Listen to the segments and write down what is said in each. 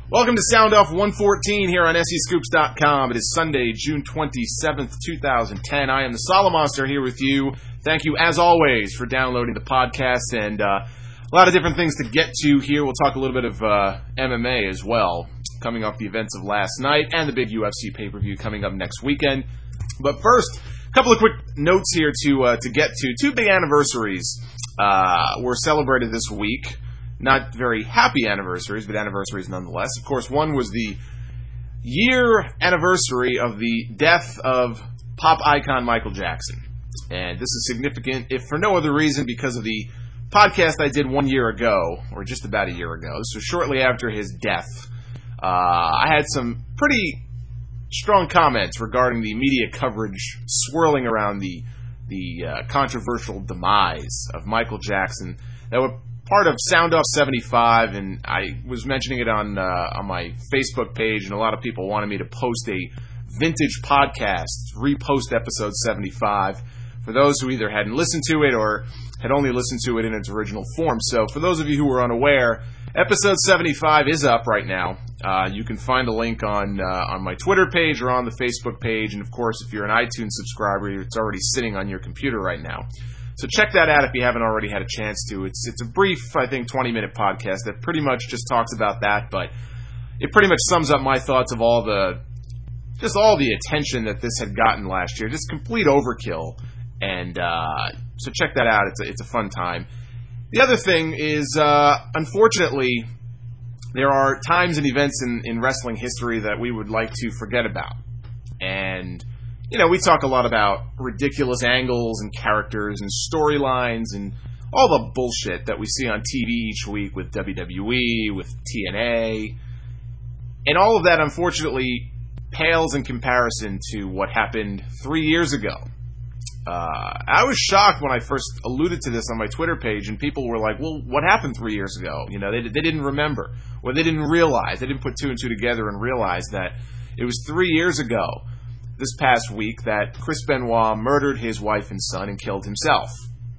Welcome to Sound Off 114 here on SEScoops.com. It is Sunday, June 27th, 2010. I am the Solomonster here with you. Thank you, as always, for downloading the podcast, and a lot of different things to get to here. We'll talk a little bit of MMA as well, coming off the events of last night and the big UFC pay-per-view coming up next weekend. But first, a couple of quick notes here to get to. Two big anniversaries were celebrated this week. Not very happy anniversaries, but anniversaries nonetheless. Of course, one was the year anniversary of the death of pop icon Michael Jackson. And this is significant, if for no other reason, because of the podcast I did 1 year ago, or just about a year ago. So shortly after his death, I had some pretty strong comments regarding the media coverage swirling around the controversial demise of Michael Jackson that were part of Sound Off 75, and I was mentioning it on my Facebook page, and a lot of people wanted me to post a vintage podcast, repost episode 75, for those who either hadn't listened to it or had only listened to it in its original form. So for those of you who are unaware, episode 75 is up right now. You can find a link on my Twitter page or on the Facebook page, and of course, if you're an iTunes subscriber, it's already sitting on your computer right now. So check that out if you haven't already had a chance to. It's a brief, I think, 20-minute podcast that pretty much just talks about that, but it pretty much sums up my thoughts of all the attention that this had gotten last year. Just complete overkill. And so check that out. It's a fun time. The other thing is, unfortunately, there are times and events in wrestling history that we would like to forget about. And you know, we talk a lot about ridiculous angles and characters and storylines and all the bullshit that we see on TV each week with WWE, with TNA. And all of that, unfortunately, pales in comparison to what happened 3 years ago. I was shocked when I first alluded to this on my Twitter page, and people were like, well, what happened 3 years ago? You know, they didn't remember, or they didn't realize. They didn't put two and two together and realize that it was 3 years ago, this past week, that Chris Benoit murdered his wife and son and killed himself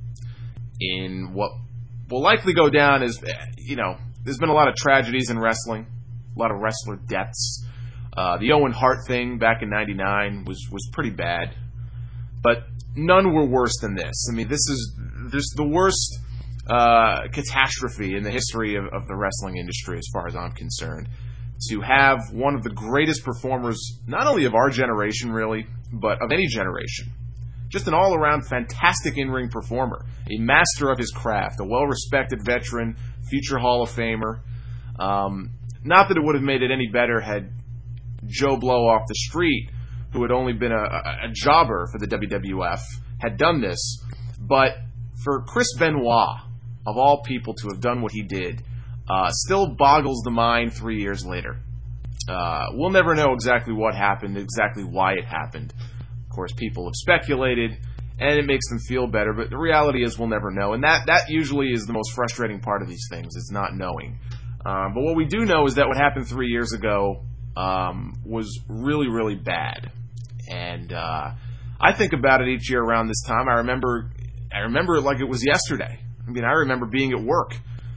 in what will likely go down as, you know, there's been a lot of tragedies in wrestling, a lot of wrestler deaths. The Owen Hart thing back in '99 was pretty bad, but none were worse than this. I mean, this is the worst catastrophe in the history of the wrestling industry as far as I'm concerned. To have one of the greatest performers, not only of our generation, really, but of any generation. Just an all-around fantastic in-ring performer. A master of his craft. A well-respected veteran. Future Hall of Famer. Not that it would have made it any better had Joe Blow off the street, who had only been a jobber for the WWF, had done this. But for Chris Benoit, of all people, to have done what he did, still boggles the mind 3 years later. We'll never know exactly what happened, exactly why it happened. Of course, people have speculated, and it makes them feel better, but the reality is we'll never know. And that usually is the most frustrating part of these things, is not knowing. But what we do know is that what happened 3 years ago was really, really bad. And I think about it each year around this time. I remember it like it was yesterday. I mean, I remember being at work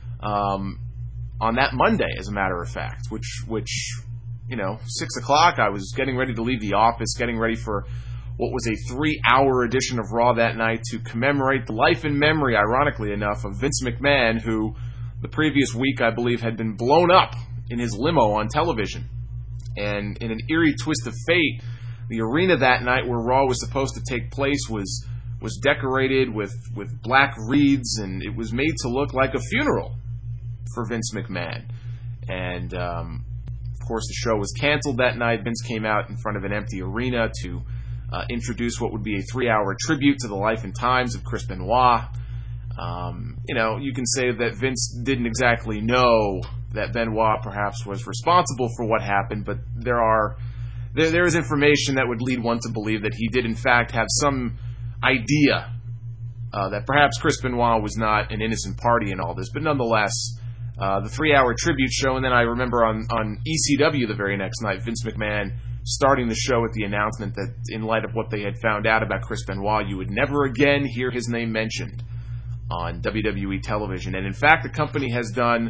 on that Monday, as a matter of fact, which you know, 6 o'clock, I was getting ready to leave the office, getting ready for what was a 3-hour edition of Raw that night to commemorate the life and memory, ironically enough, of Vince McMahon, who the previous week, I believe, had been blown up in his limo on television. And in an eerie twist of fate, the arena that night where Raw was supposed to take place was decorated with black wreaths, and it was made to look like a funeral for Vince McMahon. And of course, the show was canceled that night. Vince came out in front of an empty arena to introduce what would be a 3-hour tribute to the life and times of Chris Benoit. You know, you can say that Vince didn't exactly know that Benoit perhaps was responsible for what happened, but there is information that would lead one to believe that he did in fact have some idea that perhaps Chris Benoit was not an innocent party in all this. But nonetheless, the 3-hour tribute show, and then I remember on ECW the very next night, Vince McMahon starting the show with the announcement that in light of what they had found out about Chris Benoit, you would never again hear his name mentioned on WWE television. And in fact, the company has done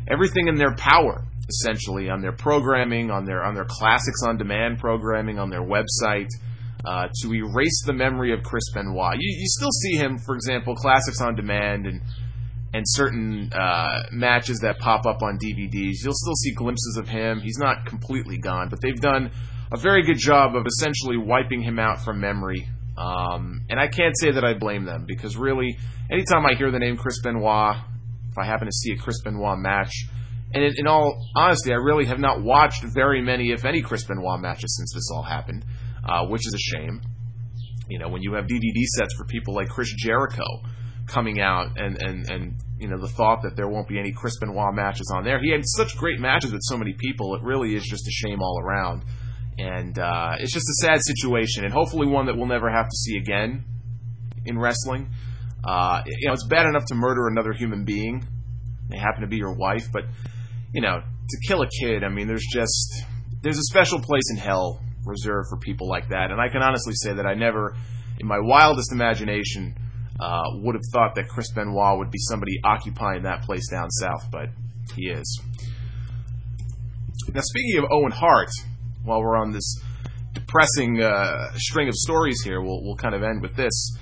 everything in their power, essentially, on their programming, on their Classics on Demand programming, on their website, to erase the memory of Chris Benoit. You still see him, for example, Classics on Demand and certain matches that pop up on DVDs. You'll still see glimpses of him. He's not completely gone, but they've done a very good job of essentially wiping him out from memory. And I can't say that I blame them, because really, anytime I hear the name Chris Benoit, if I happen to see a Chris Benoit match, and in all honesty, I really have not watched very many, if any, Chris Benoit matches since this all happened, which is a shame. You know, when you have DVD sets for people like Chris Jericho coming out, and you know, the thought that there won't be any Chris Benoit matches on there. He had such great matches with so many people, it really is just a shame all around. And it's just a sad situation, and hopefully one that we'll never have to see again in wrestling. You know, it's bad enough to murder another human being. They happen to be your wife, but, you know, to kill a kid, I mean, there's a special place in hell reserved for people like that. And I can honestly say that I never, in my wildest imagination, would have thought that Chris Benoit would be somebody occupying that place down south, but he is. Now, speaking of Owen Hart, while we're on this depressing string of stories here, we'll kind of end with this.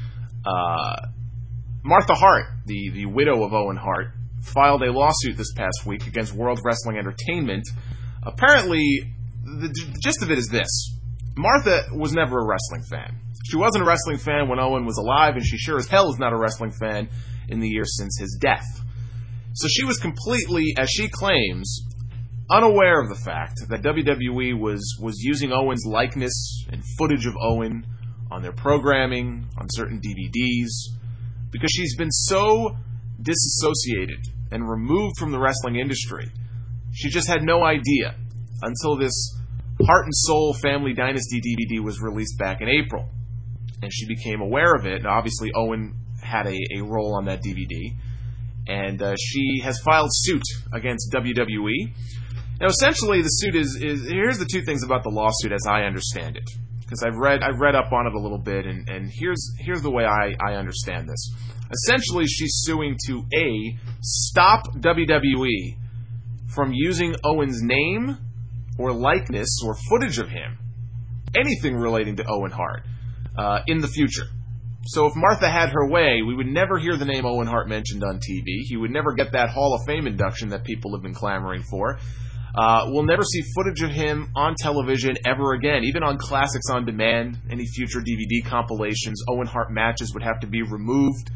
Martha Hart, the widow of Owen Hart, filed a lawsuit this past week against World Wrestling Entertainment. Apparently, the gist of it is this. Martha was never a wrestling fan. She wasn't a wrestling fan when Owen was alive, and she sure as hell is not a wrestling fan in the years since his death. So she was completely, as she claims, unaware of the fact that WWE was using Owen's likeness and footage of Owen on their programming, on certain DVDs, because she's been so disassociated and removed from the wrestling industry. She just had no idea until this Heart and Soul Family Dynasty DVD was released back in April. And she became aware of it, and obviously Owen had a role on that DVD. And she has filed suit against WWE. Now, essentially, the suit is here's the two things about the lawsuit as I understand it, because I've read up on it a little bit, and here's the way I understand this. Essentially, she's suing to A, stop WWE from using Owen's name or likeness or footage of him, anything relating to Owen Hart, in the future. So if Martha had her way, we would never hear the name Owen Hart mentioned on TV. He would never get that Hall of Fame induction that people have been clamoring for. We'll never see footage of him on television ever again. Even on Classics on Demand, any future DVD compilations, Owen Hart matches would have to be removed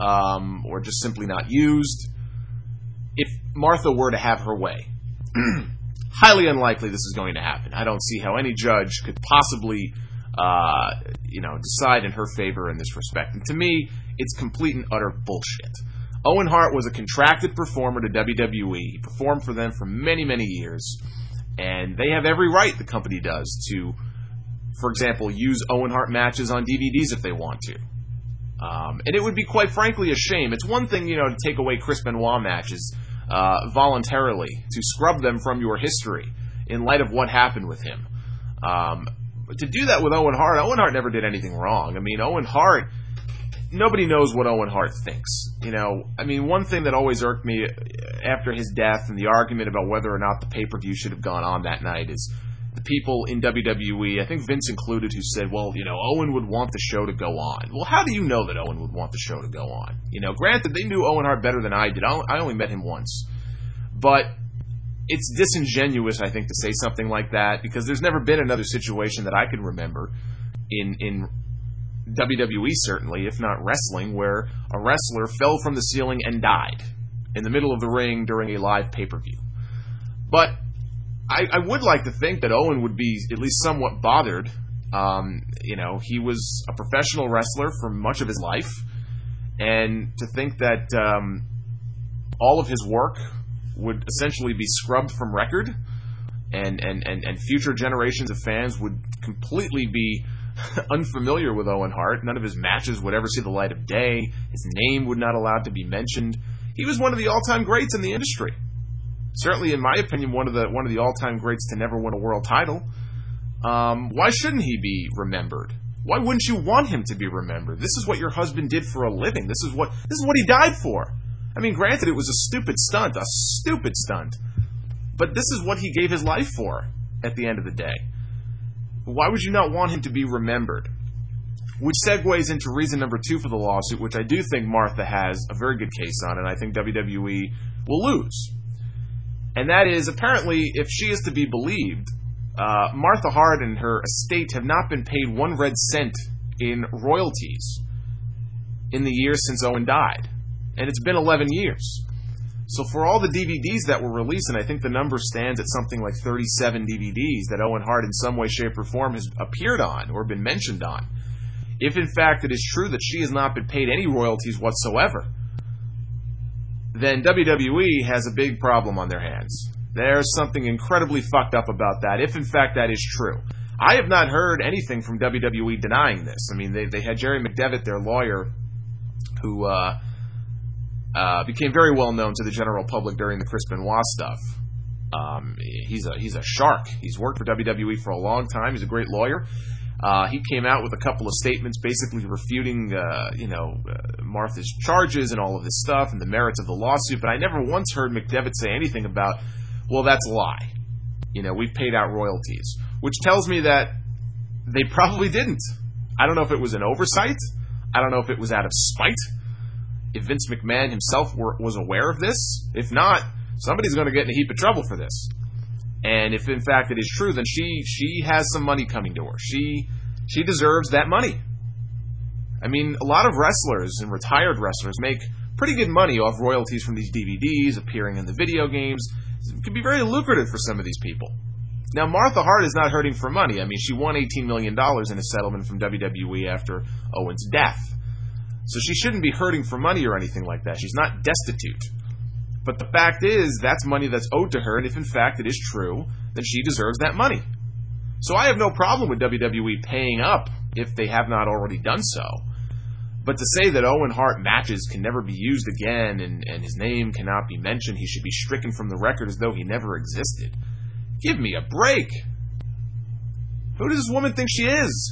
or just simply not used. If Martha were to have her way, highly unlikely this is going to happen. I don't see how any judge could possibly decide in her favor in this respect. And to me, it's complete and utter bullshit. Owen Hart was a contracted performer to WWE. He performed for them for many, many years. And they have every right, the company does, to, for example, use Owen Hart matches on DVDs if they want to. And it would be, quite frankly, a shame. It's one thing, to take away Chris Benoit matches voluntarily, to scrub them from your history in light of what happened with him. But to do that with Owen Hart never did anything wrong. I mean, Owen Hart, nobody knows what Owen Hart thinks. One thing that always irked me after his death and the argument about whether or not the pay-per-view should have gone on that night is the people in WWE, I think Vince included, who said, well, Owen would want the show to go on. Well, how do you know that Owen would want the show to go on? Granted, they knew Owen Hart better than I did. I only met him once. But it's disingenuous, I think, to say something like that, because there's never been another situation that I can remember in WWE, certainly, if not wrestling, where a wrestler fell from the ceiling and died in the middle of the ring during a live pay-per-view. But I would like to think that Owen would be at least somewhat bothered. He was a professional wrestler for much of his life, and to think that all of his work would essentially be scrubbed from record, and future generations of fans would completely be unfamiliar with Owen Hart. None of his matches would ever see the light of day. His name would not allowed to be mentioned. He was one of the all-time greats in the industry. Certainly, in my opinion, one of the all-time greats to never win a world title. Why shouldn't he be remembered? Why wouldn't you want him to be remembered? This is what your husband did for a living. This is what he died for. I mean, granted, it was a stupid stunt, but this is what he gave his life for at the end of the day. Why would you not want him to be remembered? Which segues into reason number 2 for the lawsuit, which I do think Martha has a very good case on, and I think WWE will lose. And that is, apparently, if she is to be believed, Martha Hart and her estate have not been paid 1 red cent in royalties in the years since Owen died. And it's been 11 years. So for all the DVDs that were released, and I think the number stands at something like 37 DVDs that Owen Hart in some way, shape, or form has appeared on or been mentioned on, if in fact it is true that she has not been paid any royalties whatsoever, then WWE has a big problem on their hands. There's something incredibly fucked up about that, if in fact that is true. I have not heard anything from WWE denying this. I mean, they had Jerry McDevitt, their lawyer, who became very well known to the general public during the Chris Benoit stuff. He's a shark. He's worked for WWE for a long time. He's a great lawyer. He came out with a couple of statements basically refuting, Martha's charges and all of this stuff and the merits of the lawsuit, but I never once heard McDevitt say anything about, well, that's a lie. We've paid out royalties, which tells me that they probably didn't. I don't know if it was an oversight. I don't know if it was out of spite. If Vince McMahon himself was aware of this. If not, somebody's going to get in a heap of trouble for this. And if in fact it is true, then she has some money coming to her. She deserves that money. I mean, a lot of wrestlers and retired wrestlers make pretty good money off royalties from these DVDs, appearing in the video games. It can be very lucrative for some of these people. Now, Martha Hart is not hurting for money. I mean, she won $18 million in a settlement from WWE after Owen's death. So she shouldn't be hurting for money or anything like that. She's not destitute. But the fact is, that's money that's owed to her, and if in fact it is true, then she deserves that money. So I have no problem with WWE paying up if they have not already done so. But to say that Owen Hart matches can never be used again and his name cannot be mentioned, he should be stricken from the record as though he never existed. Give me a break. Who does this woman think she is?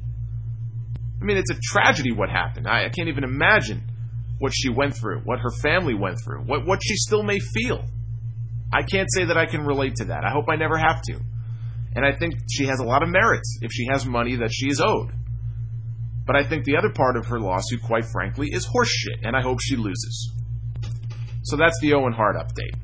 I mean, it's a tragedy what happened. I can't even imagine what she went through, what her family went through, what she still may feel. I can't say that I can relate to that. I hope I never have to. And I think she has a lot of merit if she has money that she is owed. But I think the other part of her lawsuit, quite frankly, is horseshit, and I hope she loses. So that's the Owen Hart update.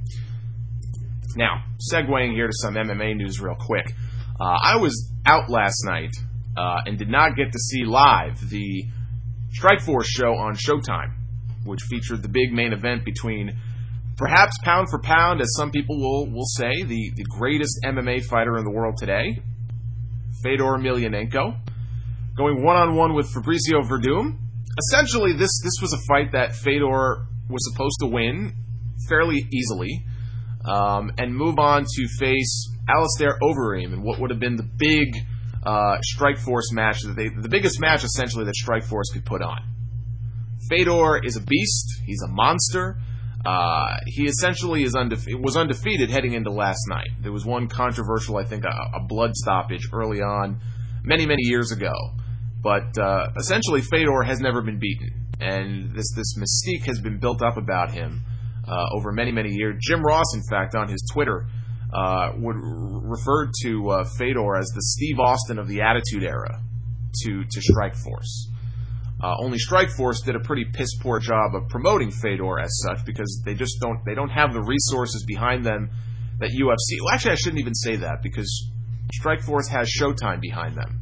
Now, segueing here to some MMA news real quick. I was out last night and did not get to see live the Strikeforce show on Showtime, which featured the big main event between, perhaps pound for pound, as some people will say, the greatest MMA fighter in the world today, Fedor Emelianenko, going one-on-one with Fabricio Verdum. Essentially, this was a fight that Fedor was supposed to win fairly easily, and move on to face Alistair Overeem in what would have been the big Strikeforce match, the biggest match essentially that Strikeforce could put on. Fedor is a beast. He's a monster. He essentially was undefeated heading into last night. There was one controversial, I think, a blood stoppage early on, many, many years ago. But essentially, Fedor has never been beaten. And this mystique has been built up about him over many, many years. Jim Ross, in fact, on his Twitter, would refer to Fedor as the Steve Austin of the Attitude Era to Strikeforce. Only Strikeforce did a pretty piss-poor job of promoting Fedor as such because they don't have the resources behind them that UFC... Well, actually, I shouldn't even say that because Strikeforce has Showtime behind them.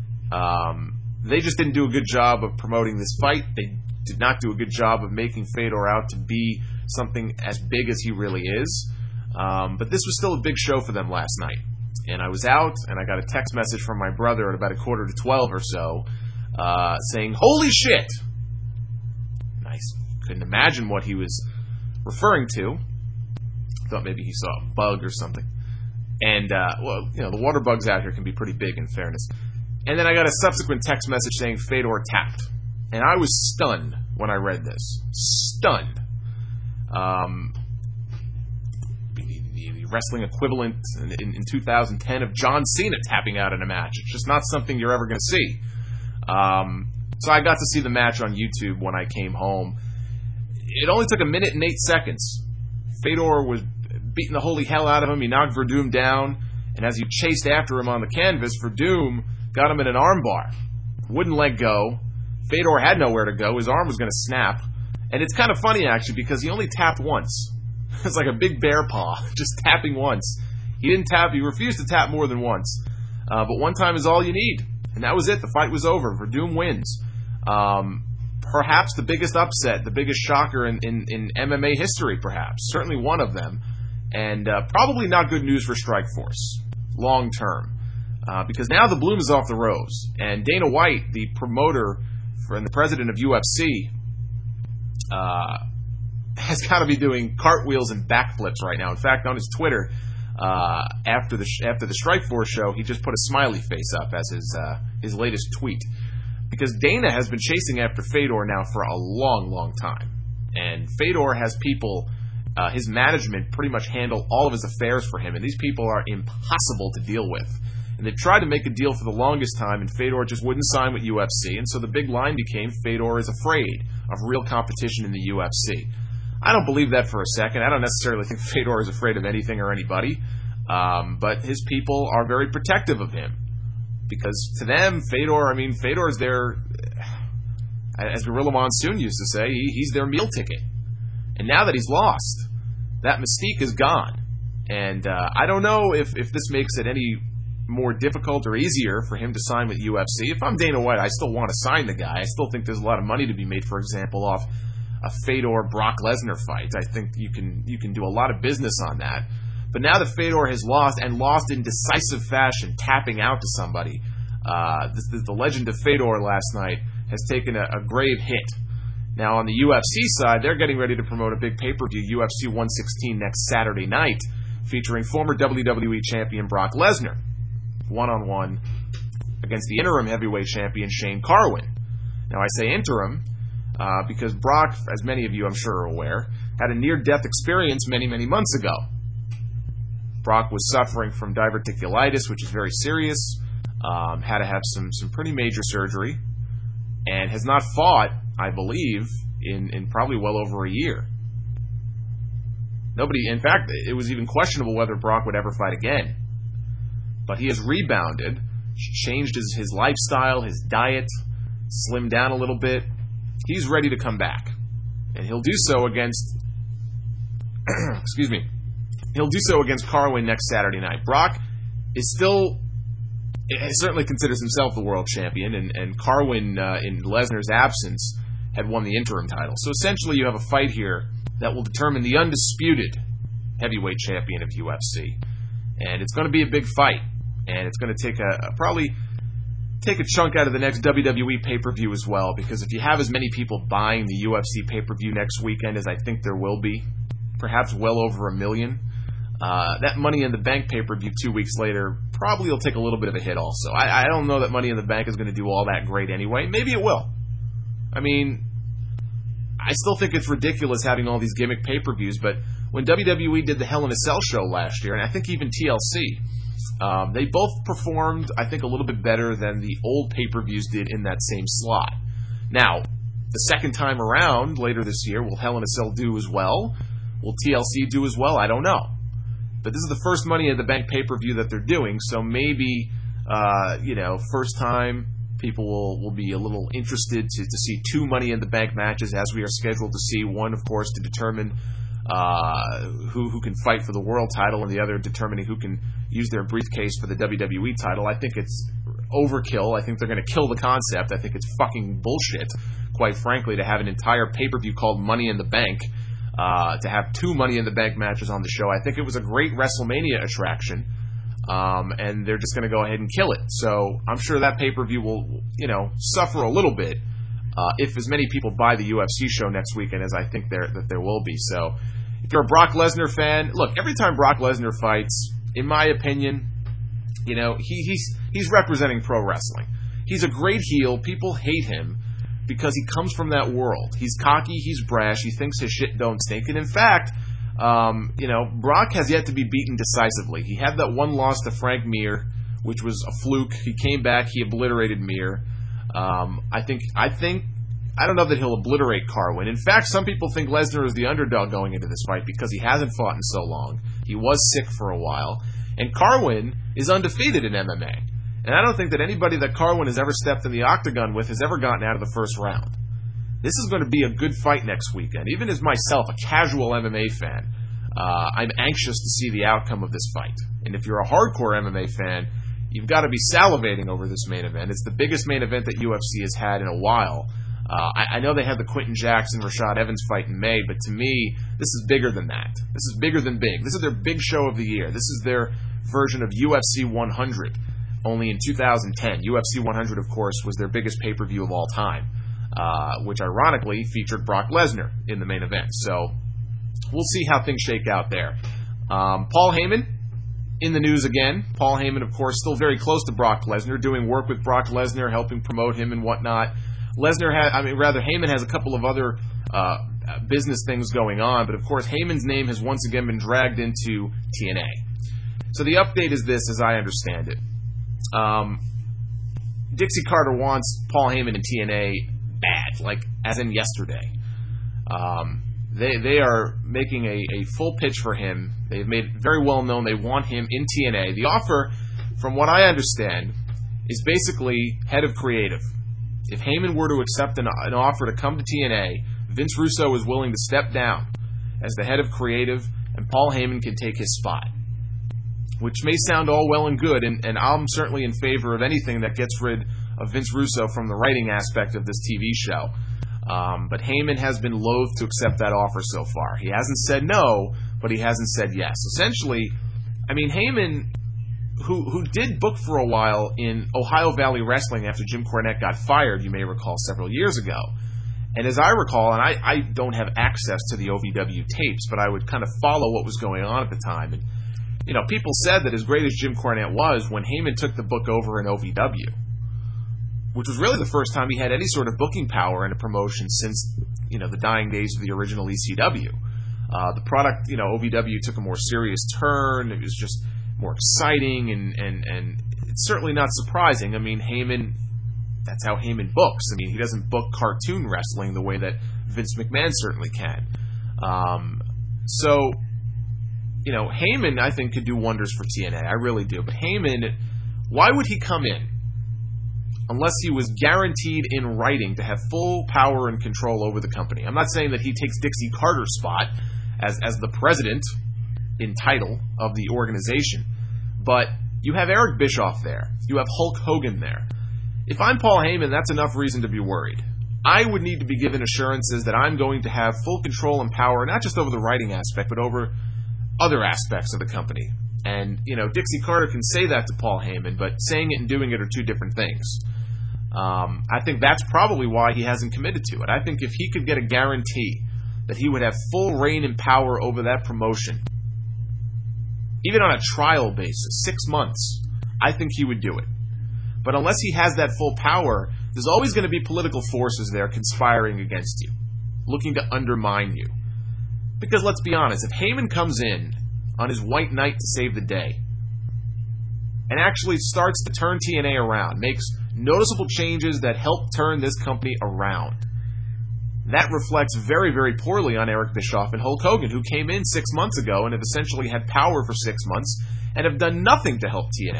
They just didn't do a good job of promoting this fight. They did not do a good job of making Fedor out to be something as big as he really is. But this was still a big show for them last night. And I was out, and I got a text message from my brother at about 11:45 or so, saying, "Holy shit!" And I couldn't imagine what he was referring to. I thought maybe he saw a bug or something. And, the water bugs out here can be pretty big, in fairness. And then I got a subsequent text message saying Fedor tapped. And I was stunned when I read this. Stunned. The wrestling equivalent in 2010 of John Cena tapping out in a match. It's just not something you're ever going to see. So I got to see the match on YouTube when I came home. it only took 1:08. Fedor was beating the holy hell out of him. He knocked Verdum down, and as he chased after him on the canvas, Verdum got him in an armbar. Wouldn't let go. Fedor had nowhere to go. His arm was going to snap. And it's kind of funny, actually, because he only tapped once. It's like a big bear paw, just tapping once. He didn't tap. He refused to tap more than once. But one time is all you need. And that was it. The fight was over. Verdum wins. Perhaps the biggest upset, the biggest shocker in MMA history, perhaps. Certainly one of them. And probably not good news for Strikeforce, long term. Because now the bloom is off the rose. And Dana White, the promoter and the president of UFC, has got to be doing cartwheels and backflips right now. In fact, on his Twitter, after the Strikeforce show, he just put a smiley face up as his latest tweet. Because Dana has been chasing after Fedor now for a long, long time. And Fedor has people, his management pretty much handle all of his affairs for him. And these people are impossible to deal with. And they've tried to make a deal for the longest time, and Fedor just wouldn't sign with UFC. And so the big line became Fedor is afraid of real competition in the UFC. I don't believe that for a second. I don't necessarily think Fedor is afraid of anything or anybody. But his people are very protective of him. Because to them, Fedor is their, as Gorilla Monsoon used to say, he's their meal ticket. And now that he's lost, that mystique is gone. And I don't know if this makes it any more difficult or easier for him to sign with UFC. If I'm Dana White, I still want to sign the guy. I still think there's a lot of money to be made, for example, off a Fedor-Brock Lesnar fight. I think you can do a lot of business on that. But now that Fedor has lost, and lost in decisive fashion, tapping out to somebody, the legend of Fedor last night has taken a grave hit. Now on the UFC side, they're getting ready to promote a big pay-per-view, UFC 116, next Saturday night, featuring former WWE champion Brock Lesnar, one-on-one against the interim heavyweight champion Shane Carwin. Now I say interim because Brock, as many of you I'm sure are aware, had a near-death experience many, many months ago. Brock was suffering from diverticulitis, which is very serious, had to have some pretty major surgery, and has not fought, I believe, in probably well over a year. In fact, it was even questionable whether Brock would ever fight again. But he has rebounded, changed his lifestyle, his diet, slimmed down a little bit. He's ready to come back. And he'll do so against he'll do so against Carwin next Saturday night. Brock certainly considers himself the world champion, and Carwin, in Lesnar's absence, had won the interim title. So essentially you have a fight here that will determine the undisputed heavyweight champion of UFC. And it's going to be a big fight. And it's going to take probably take a chunk out of the next WWE pay-per-view as well, because if you have as many people buying the UFC pay-per-view next weekend as I think there will be, perhaps well over 1 million, that Money in the Bank pay-per-view 2 weeks later probably will take a little bit of a hit also. I don't know that Money in the Bank is going to do all that great anyway. Maybe it will. I mean, I still think it's ridiculous having all these gimmick pay-per-views, but when WWE did the Hell in a Cell show last year, and I think even TLC, they both performed, I think, a little bit better than the old pay-per-views did in that same slot. Now, the second time around, later this year, will Hell in a Cell do as well? Will TLC do as well? I don't know. But this is the first Money in the Bank pay-per-view that they're doing, so maybe, first time, people will be a little interested to see 2 Money in the Bank matches, as we are scheduled to see. One, of course, to determine who can fight for the world title, and the other determining who can use their briefcase for the WWE title. I think it's overkill. I think they're going to kill the concept. I think it's fucking bullshit, quite frankly, to have an entire pay-per-view called Money in the Bank, to have 2 Money in the Bank matches on the show. I think it was a great WrestleMania attraction, and they're just going to go ahead and kill it. So I'm sure that pay-per-view will, suffer a little bit if as many people buy the UFC show next weekend as I think there will be. So if you're a Brock Lesnar fan, look, every time Brock Lesnar fights, in my opinion, he's representing pro wrestling. He's a great heel. People hate him because he comes from that world. He's cocky, he's brash, he thinks his shit don't stink. And in fact, Brock has yet to be beaten decisively. He had that one loss to Frank Mir, which was a fluke. He came back, he obliterated Mir. I think I don't know that he'll obliterate Carwin. In fact, some people think Lesnar is the underdog going into this fight because he hasn't fought in so long. He was sick for a while. And Carwin is undefeated in MMA. And I don't think that anybody that Carwin has ever stepped in the octagon with has ever gotten out of the first round. This is going to be a good fight next weekend. Even as myself, a casual MMA fan, I'm anxious to see the outcome of this fight. And if you're a hardcore MMA fan, you've got to be salivating over this main event. It's the biggest main event that UFC has had in a while. I know they had the Quinton Jackson-Rashad Evans fight in May, but to me, this is bigger than that. This is bigger than big. This is their big show of the year. This is their version of UFC 100, only in 2010. UFC 100, of course, was their biggest pay-per-view of all time, which ironically featured Brock Lesnar in the main event. So we'll see how things shake out there. Paul Heyman in the news again. Paul Heyman, of course, still very close to Brock Lesnar, doing work with Brock Lesnar, helping promote him and whatnot. Heyman has a couple of other business things going on, but of course Heyman's name has once again been dragged into TNA. So the update is this, as I understand it. Dixie Carter wants Paul Heyman in TNA bad, like as in yesterday. They are making a full pitch for him. They've made it very well known they want him in TNA. The offer, from what I understand, is basically head of creative. If Heyman were to accept an offer to come to TNA, Vince Russo is willing to step down as the head of creative, and Paul Heyman can take his spot. Which may sound all well and good, and I'm certainly in favor of anything that gets rid of Vince Russo from the writing aspect of this TV show. But Heyman has been loath to accept that offer so far. He hasn't said no, but he hasn't said yes. Essentially, Heyman, who did book for a while in Ohio Valley Wrestling after Jim Cornette got fired, you may recall, several years ago. And as I recall, and I don't have access to the OVW tapes, but I would kind of follow what was going on at the time. And, people said that as great as Jim Cornette was, when Heyman took the book over in OVW, which was really the first time he had any sort of booking power in a promotion since, the dying days of the original ECW. The product, OVW took a more serious turn. It was just more exciting, and it's certainly not surprising. Heyman, that's how Heyman books. He doesn't book cartoon wrestling the way that Vince McMahon certainly can. Heyman, I think, could do wonders for TNA. I really do. But Heyman, why would he come in unless he was guaranteed in writing to have full power and control over the company? I'm not saying that he takes Dixie Carter's spot as the president in title of the organization, but you have Eric Bischoff there. You have Hulk Hogan there. If I'm Paul Heyman, that's enough reason to be worried. I would need to be given assurances that I'm going to have full control and power, not just over the writing aspect, but over other aspects of the company. And, Dixie Carter can say that to Paul Heyman, but saying it and doing it are two different things. I think that's probably why he hasn't committed to it. I think if he could get a guarantee that he would have full reign and power over that promotion, even on a trial basis, 6 months, I think he would do it. But unless he has that full power, there's always going to be political forces there conspiring against you, looking to undermine you. Because let's be honest, if Heyman comes in on his white knight to save the day and actually starts to turn TNA around, makes noticeable changes that help turn this company around, that reflects very, very poorly on Eric Bischoff and Hulk Hogan, who came in 6 months ago and have essentially had power for 6 months and have done nothing to help TNA.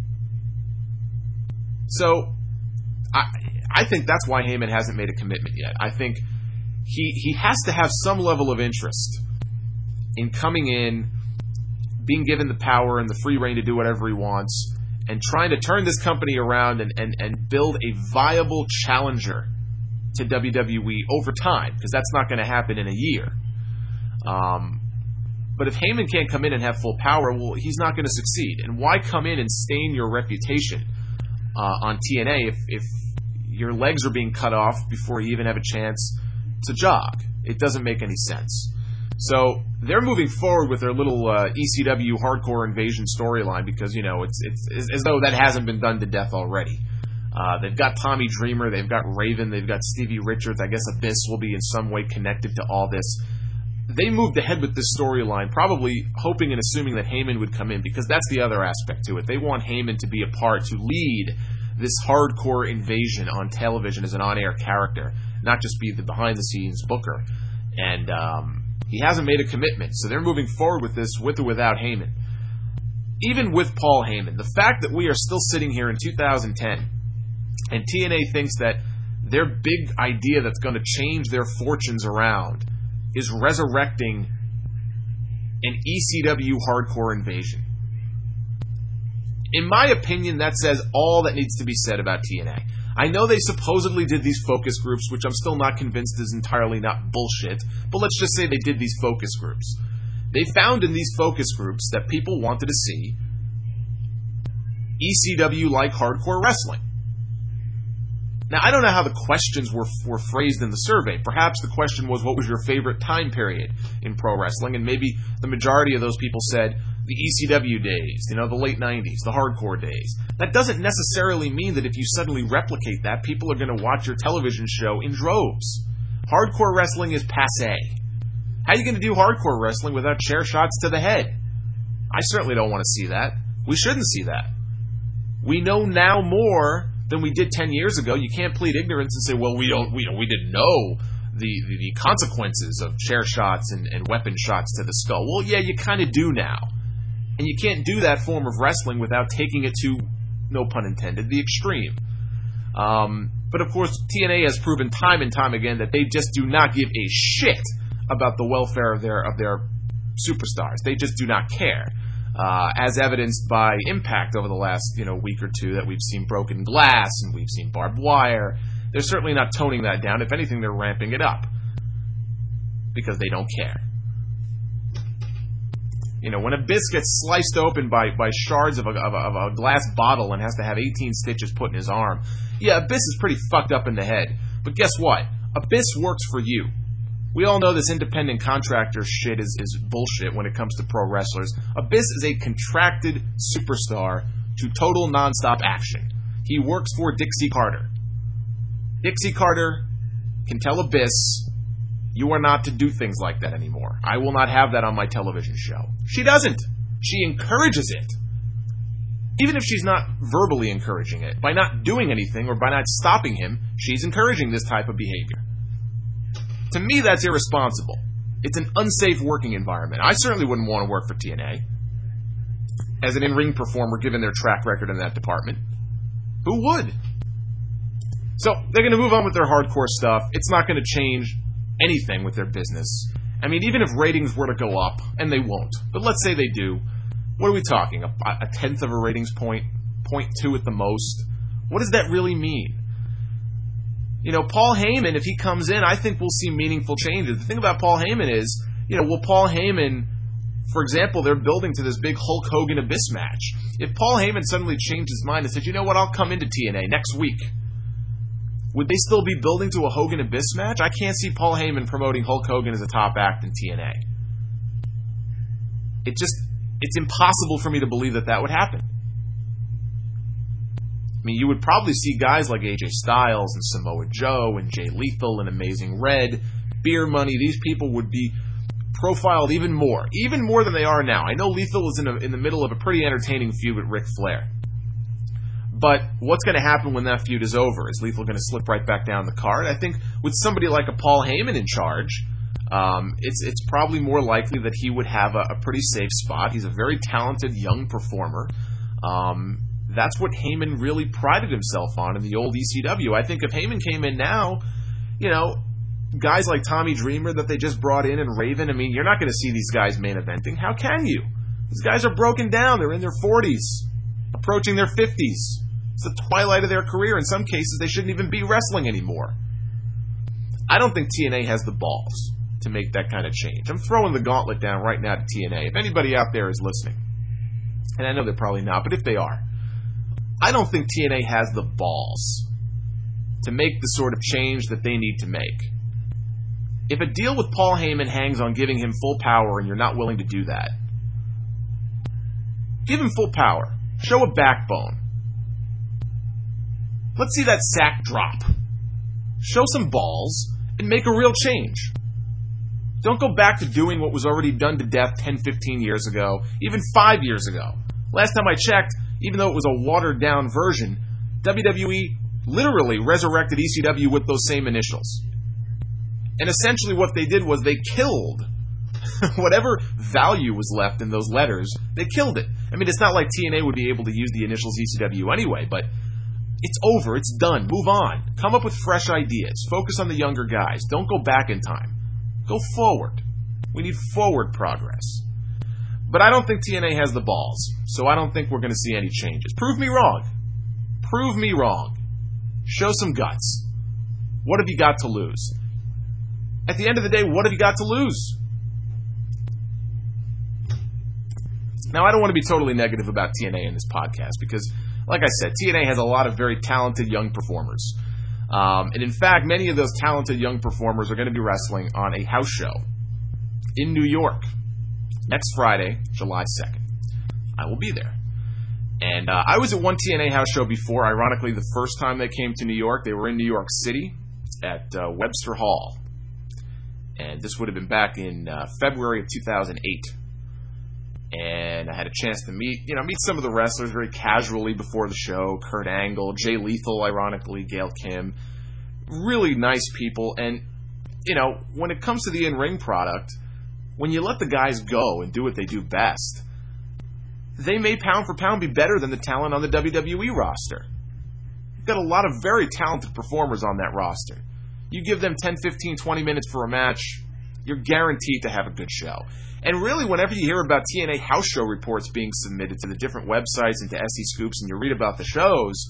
So, I think that's why Heyman hasn't made a commitment yet. I think he has to have some level of interest in coming in, being given the power and the free reign to do whatever he wants, and trying to turn this company around and build a viable challenger to WWE over time, because that's not going to happen in a year. But if Heyman can't come in and have full power, well, he's not going to succeed. And why come in and stain your reputation on TNA if your legs are being cut off before you even have a chance to jog? It doesn't make any sense. So they're moving forward with their little ECW Hardcore Invasion storyline because, it's as though that hasn't been done to death already. They've got Tommy Dreamer, they've got Raven, they've got Stevie Richards. I guess Abyss will be in some way connected to all this. They moved ahead with this storyline, probably hoping and assuming that Heyman would come in, because that's the other aspect to it. They want Heyman to be a part, to lead this hardcore invasion on television as an on-air character. not just be the behind-the-scenes booker. And he hasn't made a commitment, so they're moving forward with this with or without Heyman. Even with Paul Heyman, the fact that we are still sitting here in 2010 and TNA thinks that their big idea that's going to change their fortunes around is resurrecting an ECW hardcore invasion. In my opinion, that says all that needs to be said about TNA. I know they supposedly did these focus groups, which I'm still not convinced is entirely not bullshit, but let's just say they did these focus groups. They found in these focus groups that people wanted to see ECW-like hardcore wrestling. Now, I don't know how the questions were phrased in the survey. Perhaps the question was, what was your favorite time period in pro wrestling? And maybe the majority of those people said the ECW days, the late 90s, the hardcore days. That doesn't necessarily mean that if you suddenly replicate that, people are going to watch your television show in droves. Hardcore wrestling is passé. How are you going to do hardcore wrestling without chair shots to the head? I certainly don't want to see that. We shouldn't see that. We know now more than we did 10 years ago. You can't plead ignorance and say, well, we didn't know the consequences of chair shots and weapon shots to the skull. Well, yeah, you kind of do now. And you can't do that form of wrestling without taking it to, no pun intended, the extreme. But of course, TNA has proven time and time again that they just do not give a shit about the welfare of their superstars. They just do not care. As evidenced by Impact over the last week or two, that we've seen broken glass and we've seen barbed wire. They're certainly not toning that down. If anything, they're ramping it up because they don't care. When Abyss gets sliced open by shards of a glass bottle and has to have 18 stitches put in his arm, yeah, Abyss is pretty fucked up in the head. But guess what? Abyss works for you. We all know this independent contractor shit is bullshit when it comes to pro wrestlers. Abyss is a contracted superstar to total nonstop action. He works for Dixie Carter. Dixie Carter can tell Abyss, you are not to do things like that anymore. I will not have that on my television show. She doesn't. She encourages it. Even if she's not verbally encouraging it. By not doing anything or by not stopping him, she's encouraging this type of behavior. To me, that's irresponsible. It's an unsafe working environment. I certainly wouldn't want to work for TNA as an in-ring performer, given their track record in that department. Who would? So, they're going to move on with their hardcore stuff. It's not going to change anything with their business. I mean, even if ratings were to go up, and they won't, but let's say they do, what are we talking? A tenth of a ratings point? 0.2 at the most? What does that really mean? Paul Heyman, if he comes in, I think we'll see meaningful changes. The thing about Paul Heyman is, will Paul Heyman, for example, they're building to this big Hulk Hogan Abyss match. If Paul Heyman suddenly changed his mind and said, you know what, I'll come into TNA next week, would they still be building to a Hogan Abyss match? I can't see Paul Heyman promoting Hulk Hogan as a top act in TNA. It's impossible for me to believe that would happen. I mean, you would probably see guys like AJ Styles and Samoa Joe and Jay Lethal and Amazing Red, Beer Money. These people would be profiled even more than they are now. I know Lethal is in the middle of a pretty entertaining feud with Ric Flair. But what's going to happen when that feud is over? Is Lethal going to slip right back down the card? I think with somebody like a Paul Heyman in charge, it's probably more likely that he would have a pretty safe spot. He's a very talented young performer. That's what Heyman really prided himself on in the old ECW. I think if Heyman came in now, guys like Tommy Dreamer that they just brought in and Raven, I mean, you're not going to see these guys main eventing. How can you? These guys are broken down. They're in their 40s, approaching their 50s. It's the twilight of their career. In some cases, they shouldn't even be wrestling anymore. I don't think TNA has the balls to make that kind of change. I'm throwing the gauntlet down right now to TNA. If anybody out there is listening, and I know they're probably not, but if they are, I don't think TNA has the balls to make the sort of change that they need to make. If a deal with Paul Heyman hangs on giving him full power and you're not willing to do that, give him full power. Show a backbone. Let's see that sack drop. Show some balls and make a real change. Don't go back to doing what was already done to death 10, 15 years ago, even 5 years ago. Last time I checked, even though it was a watered-down version, WWE literally resurrected ECW with those same initials. And essentially what they did was they killed whatever value was left in those letters. They killed it. I mean, it's not like TNA would be able to use the initials ECW anyway, but it's over. It's done. Move on. Come up with fresh ideas. Focus on the younger guys. Don't go back in time. Go forward. We need forward progress. But I don't think TNA has the balls, so I don't think we're going to see any changes. Prove me wrong. Prove me wrong. Show some guts. What have you got to lose? At the end of the day, what have you got to lose? Now, I don't want to be totally negative about TNA in this podcast because, like I said, TNA has a lot of very talented young performers. And in fact, many of those talented young performers are going to be wrestling on a house show in New York next Friday, July 2nd. I will be there. And I was at one TNA house show before. Ironically, the first time they came to New York, they were in New York City at Webster Hall. And this would have been back in February of 2008. And I had a chance to meet some of the wrestlers very casually before the show. Kurt Angle, Jay Lethal, ironically, Gail Kim. Really nice people. And, when it comes to the in-ring product, when you let the guys go and do what they do best, they may pound for pound be better than the talent on the WWE roster. You've got a lot of very talented performers on that roster. You give them 10, 15, 20 minutes for a match, you're guaranteed to have a good show. And really, whenever you hear about TNA house show reports being submitted to the different websites and to SE Scoops and you read about the shows,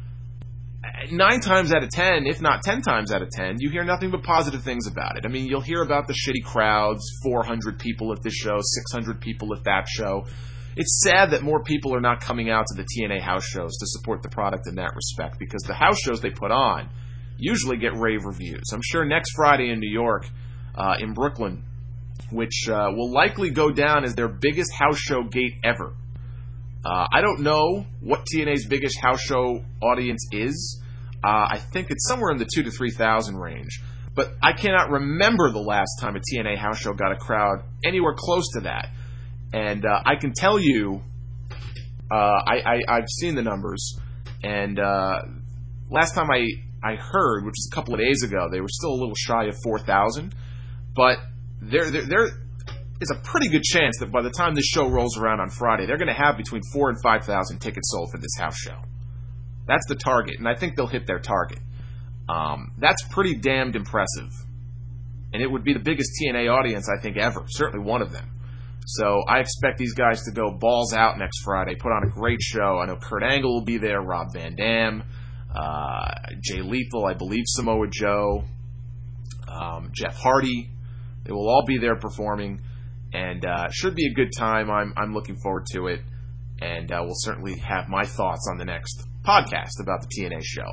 9 times out of 10, if not 10 times out of 10, you hear nothing but positive things about it. I mean, you'll hear about the shitty crowds, 400 people at this show, 600 people at that show. It's sad that more people are not coming out to the TNA house shows to support the product in that respect, because the house shows they put on usually get rave reviews. I'm sure next Friday in New York, in Brooklyn, which will likely go down as their biggest house show gate ever. I don't know what TNA's biggest house show audience is. I think it's somewhere in the 2,000 to 3,000 range. But I cannot remember the last time a TNA house show got a crowd anywhere close to that. And I can tell you, I've seen the numbers, and last time I heard, which was a couple of days ago, they were still a little shy of 4,000. But there is a pretty good chance that by the time this show rolls around on Friday, they're going to have between 4,000 and 5,000 tickets sold for this house show. That's the target, and I think they'll hit their target. That's pretty damned impressive. And it would be the biggest TNA audience, I think, ever. Certainly one of them. So I expect these guys to go balls out next Friday, put on a great show. I know Kurt Angle will be there, Rob Van Dam, Jay Lethal, I believe Samoa Joe, Jeff Hardy. They will all be there performing, and should be a good time. I'm looking forward to it, and we'll certainly have my thoughts on the next podcast about the TNA show.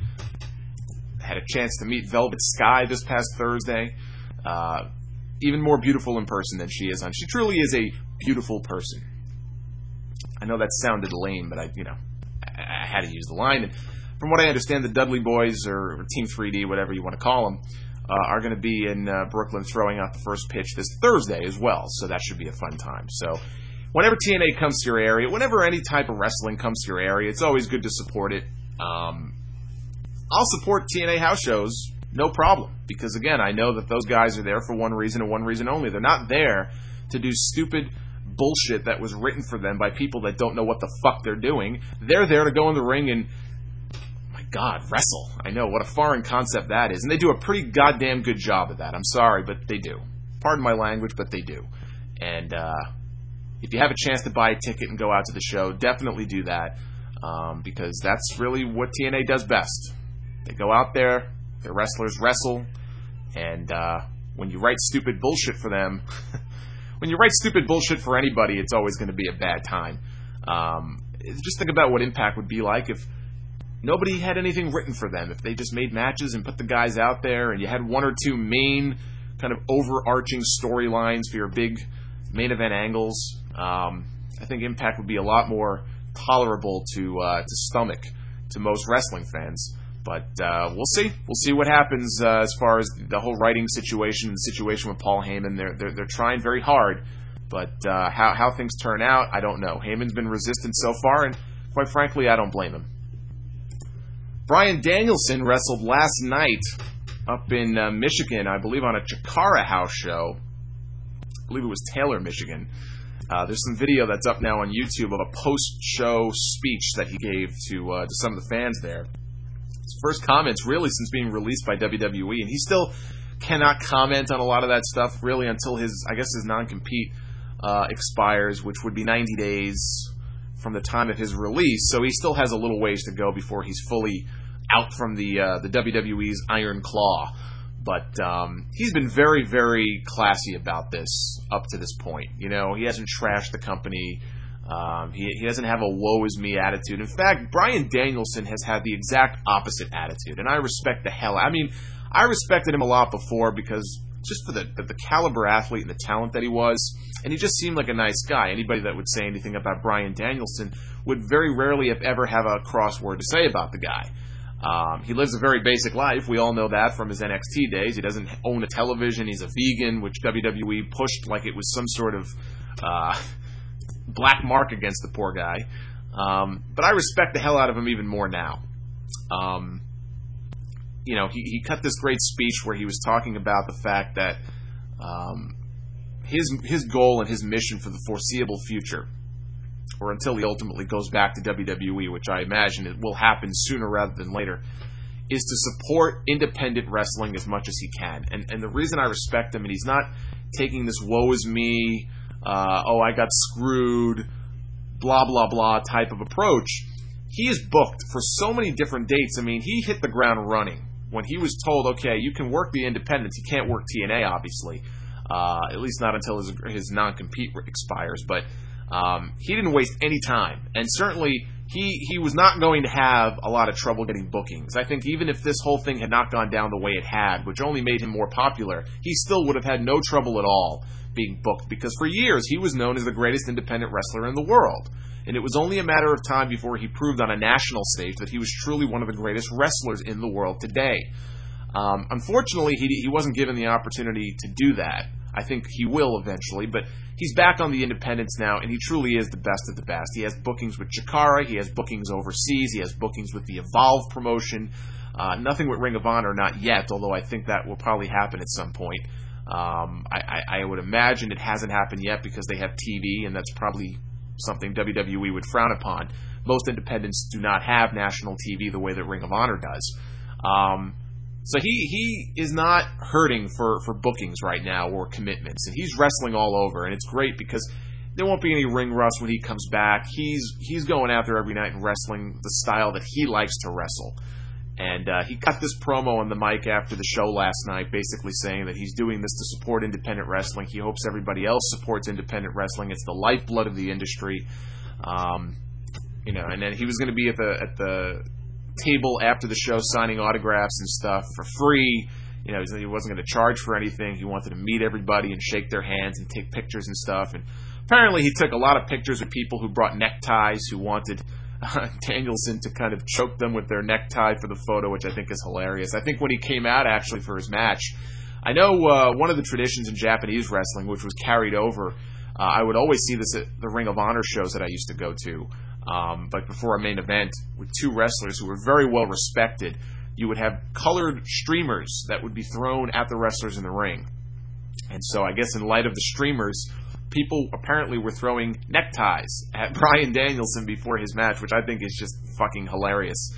I had a chance to meet Velvet Sky this past Thursday. Even more beautiful in person than she is on. She truly is a beautiful person. I know that sounded lame, but I had to use the line. And from what I understand, the Dudley Boys, or Team 3D, whatever you want to call them, are going to be in Brooklyn throwing out the first pitch this Thursday as well. So that should be a fun time. So whenever TNA comes to your area, whenever any type of wrestling comes to your area, it's always good to support it. I'll support TNA house shows, no problem. Because, again, I know that those guys are there for one reason and one reason only. They're not there to do stupid bullshit that was written for them by people that don't know what the fuck they're doing. They're there to go in the ring and, my God, wrestle. I know, what a foreign concept that is. And they do a pretty goddamn good job of that. I'm sorry, but they do. Pardon my language, but they do. And if you have a chance to buy a ticket and go out to the show, definitely do that. Because that's really what TNA does best. They go out there, their wrestlers wrestle, and when you write stupid bullshit for them, when you write stupid bullshit for anybody, it's always going to be a bad time. Just think about what Impact would be like if nobody had anything written for them, if they just made matches and put the guys out there, and you had one or two main kind of overarching storylines for your big main event angles. I think Impact would be a lot more tolerable to stomach to most wrestling fans. But we'll see. We'll see what happens as far as the whole writing situation and the situation with Paul Heyman. They're trying very hard, but how things turn out, I don't know. Heyman's been resistant so far, and quite frankly, I don't blame him. Bryan Danielson wrestled last night up in Michigan, I believe on a Chikara House show. I believe it was Taylor, Michigan. There's some video that's up now on YouTube of a post-show speech that he gave to some of the fans there. His first comments really since being released by WWE, and he still cannot comment on a lot of that stuff really until his non-compete expires, which would be 90 days from the time of his release. So he still has a little ways to go before he's fully out from the WWE's Iron Claw. But he's been very, very classy about this up to this point. You know, he hasn't trashed the company. He doesn't have a woe is me attitude. In fact, Bryan Danielson has had the exact opposite attitude, and I respect the hell. I mean, I respected him a lot before because just for the caliber athlete and the talent that he was, and he just seemed like a nice guy. Anybody that would say anything about Bryan Danielson would very rarely if ever have a crossword to say about the guy. He lives a very basic life. We all know that from his NXT days. He doesn't own a television. He's a vegan, which WWE pushed like it was some sort of black mark against the poor guy. But I respect the hell out of him even more now. You know, he cut this great speech where he was talking about the fact that his goal and his mission for the foreseeable future, or until he ultimately goes back to WWE, which I imagine it will happen sooner rather than later, is to support independent wrestling as much as he can. And the reason I respect him, and he's not taking this woe is me, I got screwed, blah, blah, blah type of approach. He is booked for so many different dates. I mean, he hit the ground running. When he was told, okay, you can work the independents, he can't work TNA, obviously, at least not until his non-compete expires, but he didn't waste any time, and certainly he was not going to have a lot of trouble getting bookings. I think even if this whole thing had not gone down the way it had, which only made him more popular, he still would have had no trouble at all being booked, because for years he was known as the greatest independent wrestler in the world, and it was only a matter of time before he proved on a national stage that he was truly one of the greatest wrestlers in the world today. Unfortunately, he wasn't given the opportunity to do that. I think he will eventually, but he's back on the independents now, and he truly is the best of the best. He has bookings with Chikara, he has bookings overseas, he has bookings with the Evolve promotion. Nothing with Ring of Honor, not yet, although I think that will probably happen at some point. I would imagine it hasn't happened yet because they have TV, and that's probably something WWE would frown upon. Most independents do not have national TV the way that Ring of Honor does. So he is not hurting for bookings right now or commitments, and he's wrestling all over, and it's great because there won't be any ring rust when he comes back. He's going out there every night and wrestling the style that he likes to wrestle. And he cut this promo on the mic after the show last night, basically saying that he's doing this to support independent wrestling. He hopes everybody else supports independent wrestling. It's the lifeblood of the industry. And then he was going to be at the table after the show signing autographs and stuff for free. You know, he wasn't going to charge for anything. He wanted to meet everybody and shake their hands and take pictures and stuff. And apparently he took a lot of pictures of people who brought neckties, who wanted Danielson to kind of choke them with their necktie for the photo, which I think is hilarious. I think when he came out actually for his match, I know one of the traditions in Japanese wrestling, which was carried over, I would always see this at the Ring of Honor shows that I used to go to. But before a main event with two wrestlers who were very well respected, you would have colored streamers that would be thrown at the wrestlers in the ring. And so I guess in light of the streamers, people apparently were throwing neckties at Bryan Danielson before his match, which I think is just fucking hilarious.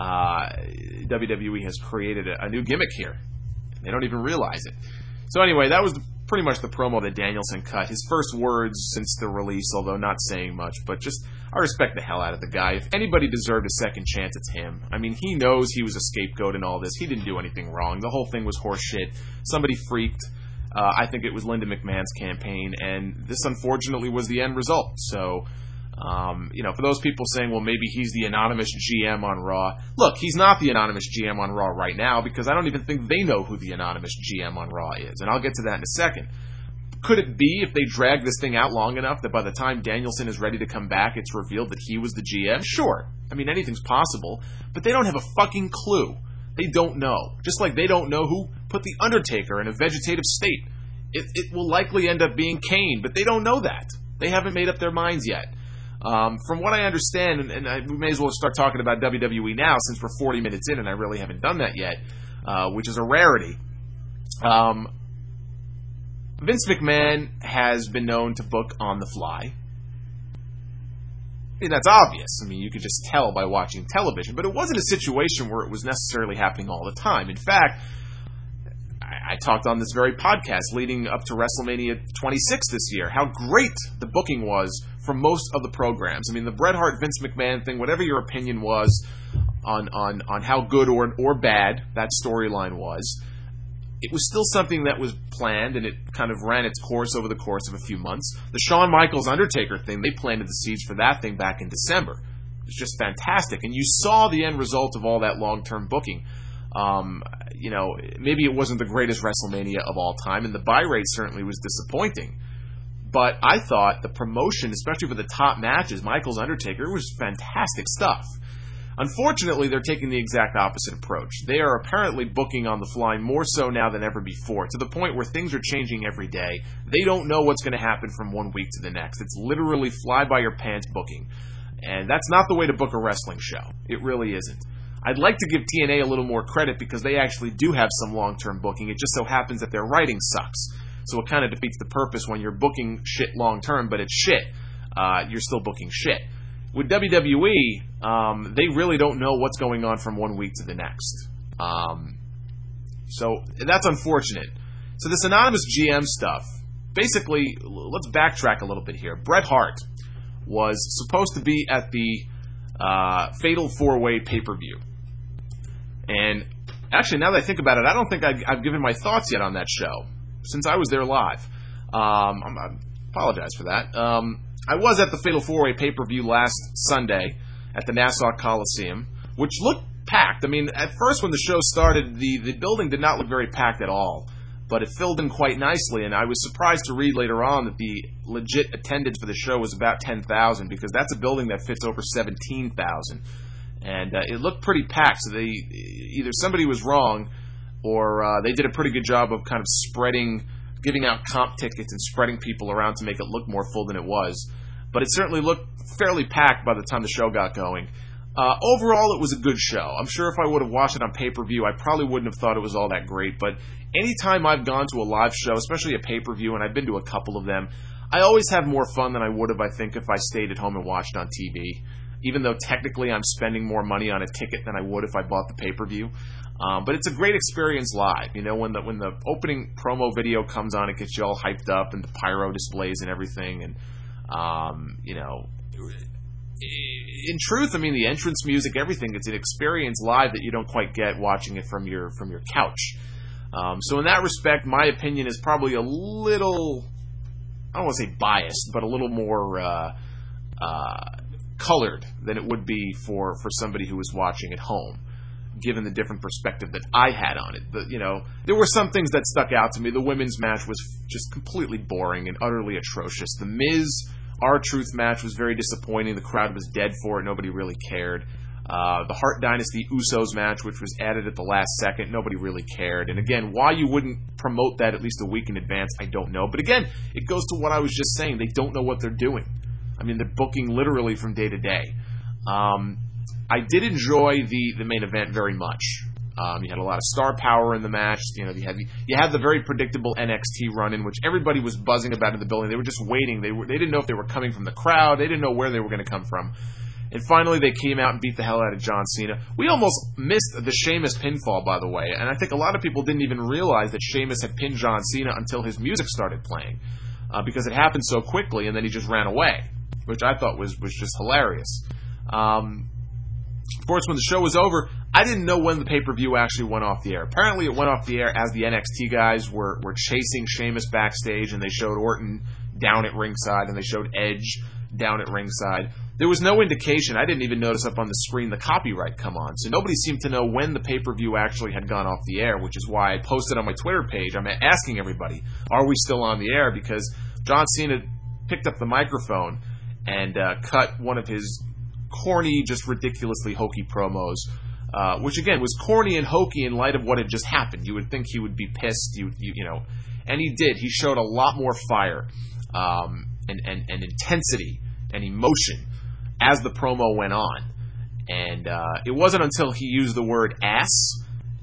WWE has created a new gimmick here. They don't even realize it. So anyway, that was pretty much the promo that Danielson cut. His first words since the release, although not saying much, but just, I respect the hell out of the guy. If anybody deserved a second chance, it's him. I mean, he knows he was a scapegoat in all this. He didn't do anything wrong. The whole thing was horseshit. Somebody freaked. I think it was Linda McMahon's campaign, and this unfortunately was the end result. So, for those people saying, well, maybe he's the anonymous GM on Raw. Look, he's not the anonymous GM on Raw right now because I don't even think they know who the anonymous GM on Raw is, and I'll get to that in a second. Could it be, if they drag this thing out long enough, that by the time Danielson is ready to come back, it's revealed that he was the GM? Sure. I mean, anything's possible, but they don't have a fucking clue. They don't know. Just like they don't know who put The Undertaker in a vegetative state. It will likely end up being Kane, but they don't know that. They haven't made up their minds yet. From what I understand, and we may as well start talking about WWE now since we're 40 minutes in and I really haven't done that yet, which is a rarity. Vince McMahon has been known to book on the fly. I mean, that's obvious. I mean, you could just tell by watching television. But it wasn't a situation where it was necessarily happening all the time. In fact, I talked on this very podcast leading up to WrestleMania 26 this year, how great the booking was for most of the programs. I mean, the Bret Hart Vince McMahon thing, whatever your opinion was on how good or bad that storyline was, it was still something that was planned, and it kind of ran its course over the course of a few months. The Shawn Michaels Undertaker thing, they planted the seeds for that thing back in December. It was just fantastic. And you saw the end result of all that long-term booking. Maybe it wasn't the greatest WrestleMania of all time, and the buy rate certainly was disappointing. But I thought the promotion, especially for the top matches, Michaels Undertaker, was fantastic stuff. Unfortunately, they're taking the exact opposite approach. They are apparently booking on the fly more so now than ever before, to the point where things are changing every day. They don't know what's going to happen from one week to the next. It's literally fly-by-your-pants booking. And that's not the way to book a wrestling show. It really isn't. I'd like to give TNA a little more credit because they actually do have some long-term booking. It just so happens that their writing sucks. So it kind of defeats the purpose when you're booking shit long-term, but it's shit. You're still booking shit. With WWE, they really don't know what's going on from one week to the next. So that's unfortunate. So this anonymous GM stuff, basically, let's backtrack a little bit here. Bret Hart was supposed to be at the Fatal 4-Way pay-per-view. And actually, now that I think about it, I don't think I've given my thoughts yet on that show, since I was there live. I apologize for that. I was at the Fatal 4-Way pay-per-view last Sunday at the Nassau Coliseum, which looked packed. I mean, at first when the show started, the building did not look very packed at all, but it filled in quite nicely, and I was surprised to read later on that the legit attendance for the show was about 10,000, because that's a building that fits over 17,000, and it looked pretty packed, so either somebody was wrong, or they did a pretty good job of kind of giving out comp tickets and spreading people around to make it look more full than it was. But it certainly looked fairly packed by the time the show got going. Overall, it was a good show. I'm sure if I would have watched it on pay-per-view, I probably wouldn't have thought it was all that great. But anytime I've gone to a live show, especially a pay-per-view, and I've been to a couple of them, I always have more fun than I would have, I think, if I stayed at home and watched on TV. Even though technically I'm spending more money on a ticket than I would if I bought the pay-per-view. But it's a great experience live. You know, when the opening promo video comes on, it gets you all hyped up, and the pyro displays and everything. And, in truth, I mean, the entrance music, everything, it's an experience live that you don't quite get watching it from your couch. So in that respect, my opinion is probably a little, I don't want to say biased, but a little more colored than it would be for somebody who was watching at home, given the different perspective that I had on it. But, there were some things that stuck out to me. The women's match was just completely boring and utterly atrocious. The Miz R-Truth match was very disappointing. The crowd was dead for it. Nobody really cared. The Hart Dynasty Usos match, which was added at the last second, nobody really cared. And again, why you wouldn't promote that at least a week in advance, I don't know. But again, it goes to what I was just saying. They don't know what they're doing. I mean, they're booking literally from day to day. I did enjoy the main event very much. You had a lot of star power in the match. You had the very predictable NXT run-in, which everybody was buzzing about in the building. They were just waiting. They didn't know if they were coming from the crowd. They didn't know where they were going to come from. And finally, they came out and beat the hell out of John Cena. We almost missed the Sheamus pinfall, by the way. And I think a lot of people didn't even realize that Sheamus had pinned John Cena until his music started playing, because it happened so quickly, and then he just ran away, which I thought was just hilarious. Of course, when the show was over, I didn't know when the pay-per-view actually went off the air. Apparently, it went off the air as the NXT guys were chasing Sheamus backstage, and they showed Orton down at ringside, and they showed Edge down at ringside. There was no indication. I didn't even notice up on the screen the copyright come on. So nobody seemed to know when the pay-per-view actually had gone off the air, which is why I posted on my Twitter page. I'm asking everybody, are we still on the air? Because John Cena picked up the microphone and cut one of his corny, just ridiculously hokey promos, which again was corny and hokey in light of what had just happened. You would think he would be pissed, and he did. He showed a lot more fire and intensity and emotion as the promo went on, and it wasn't until he used the word ass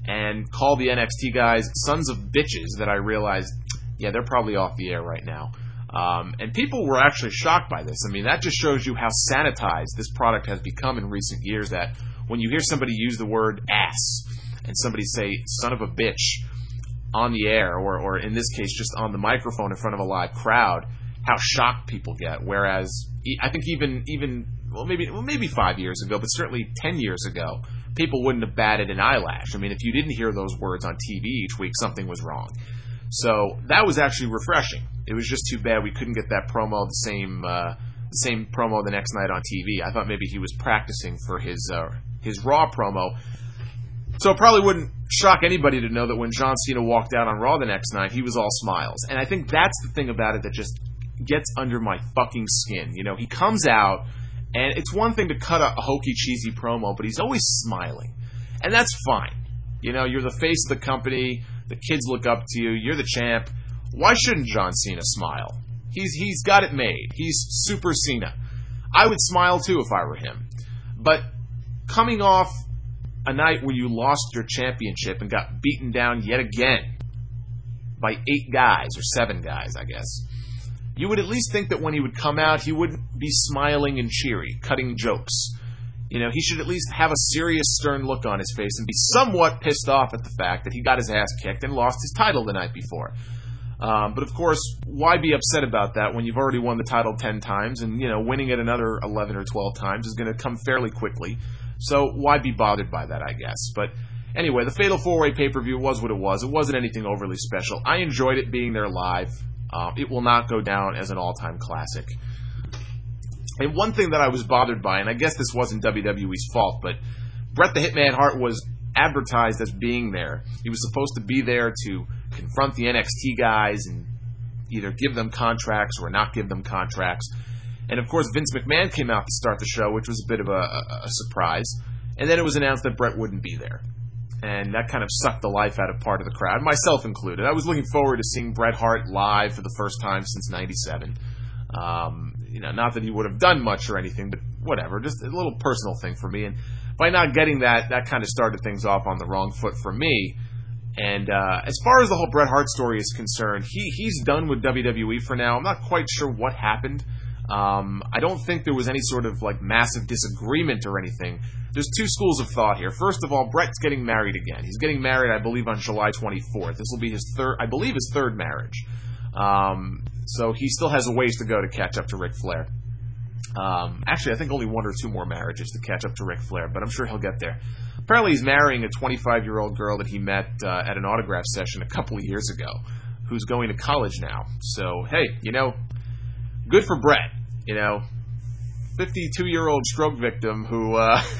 and call the NXT guys sons of bitches that I realized, yeah, they're probably off the air right now. And people were actually shocked by this. I mean, that just shows you how sanitized this product has become in recent years, that when you hear somebody use the word ass and somebody say son of a bitch on the air, or in this case just on the microphone in front of a live crowd, how shocked people get. Whereas I think even maybe 5 years ago, but certainly 10 years ago, people wouldn't have batted an eyelash. I mean, if you didn't hear those words on TV each week, something was wrong. So that was actually refreshing. It was just too bad we couldn't get that promo, the same promo the next night on TV. I thought maybe he was practicing for his Raw promo. So it probably wouldn't shock anybody to know that when John Cena walked out on Raw the next night, he was all smiles. And I think that's the thing about it that just gets under my fucking skin. You know, he comes out, and it's one thing to cut a hokey, cheesy promo, but he's always smiling. And that's fine. You know, you're the face of the company. The kids look up to you. You're the champ. Why shouldn't John Cena smile? He's got it made. He's Super Cena. I would smile too if I were him. But coming off a night where you lost your championship and got beaten down yet again by 8 guys, or 7 guys, I guess, you would at least think that when he would come out, he wouldn't be smiling and cheery, cutting jokes. You know, he should at least have a serious, stern look on his face and be somewhat pissed off at the fact that he got his ass kicked and lost his title the night before. But of course, why be upset about that when you've already won the title 10 times, and, you know, winning it another 11 or 12 times is going to come fairly quickly. So why be bothered by that, I guess. But anyway, the Fatal 4-Way pay-per-view was what it was. It wasn't anything overly special. I enjoyed it being there live. It will not go down as an all-time classic. And one thing that I was bothered by, and I guess this wasn't WWE's fault, but Bret the Hitman Hart was advertised as being there. He was supposed to be there to confront the NXT guys and either give them contracts or not give them contracts. And of course, Vince McMahon came out to start the show, which was a bit of a surprise. And then it was announced that Bret wouldn't be there. And that kind of sucked the life out of part of the crowd, myself included. I was looking forward to seeing Bret Hart live for the first time since '97. You know, not that he would have done much or anything, but whatever, just a little personal thing for me. And by not getting that kind of started things off on the wrong foot for me. And as far as the whole Bret Hart story is concerned, he's done with WWE for now. I'm not quite sure what happened. I don't think there was any sort of like massive disagreement or anything. There's 2 schools of thought here. First of all, Bret's getting married again. He's getting married, I believe, on July 24th. This will be his third marriage. So he still has a ways to go to catch up to Ric Flair. Actually, I think only 1 or 2 more marriages to catch up to Ric Flair, but I'm sure he'll get there. Apparently, he's marrying a 25-year-old girl that he met at an autograph session a couple of years ago, who's going to college now. So, hey, you know, good for Bret. You know, 52-year-old stroke victim who,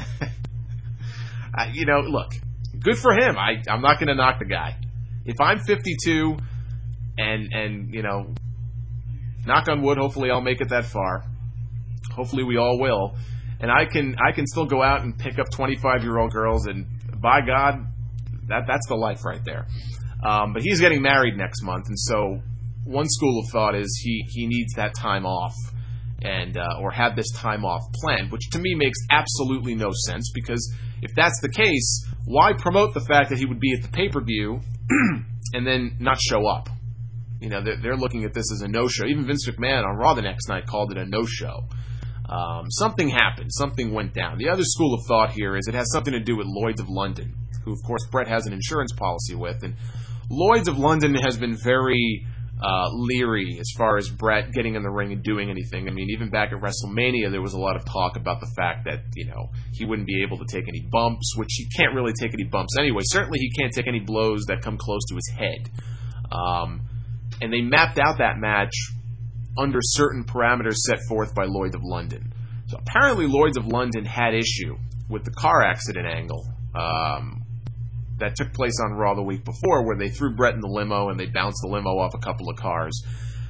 you know, look, good for him. I'm not going to knock the guy. If I'm 52 and you know, knock on wood, hopefully I'll make it that far. Hopefully we all will. And I can still go out and pick up 25-year-old girls, and by God, that's the life right there. But he's getting married next month, and so one school of thought is he needs that time off, and or have this time off planned, which to me makes absolutely no sense, because if that's the case, why promote the fact that he would be at the pay-per-view and then not show up? You know, they're looking at this as a no-show. Even Vince McMahon on Raw the next night called it a no-show. Something happened. Something went down. The other school of thought here is it has something to do with Lloyd's of London, who, of course, Bret has an insurance policy with. And Lloyd's of London has been very leery as far as Bret getting in the ring and doing anything. I mean, even back at WrestleMania, there was a lot of talk about the fact that, you know, he wouldn't be able to take any bumps, which he can't really take any bumps anyway. Certainly he can't take any blows that come close to his head. And they mapped out that match under certain parameters set forth by Lloyd's of London. So apparently Lloyd's of London had issue with the car accident angle that took place on Raw the week before, where they threw Bret in the limo and they bounced the limo off a couple of cars.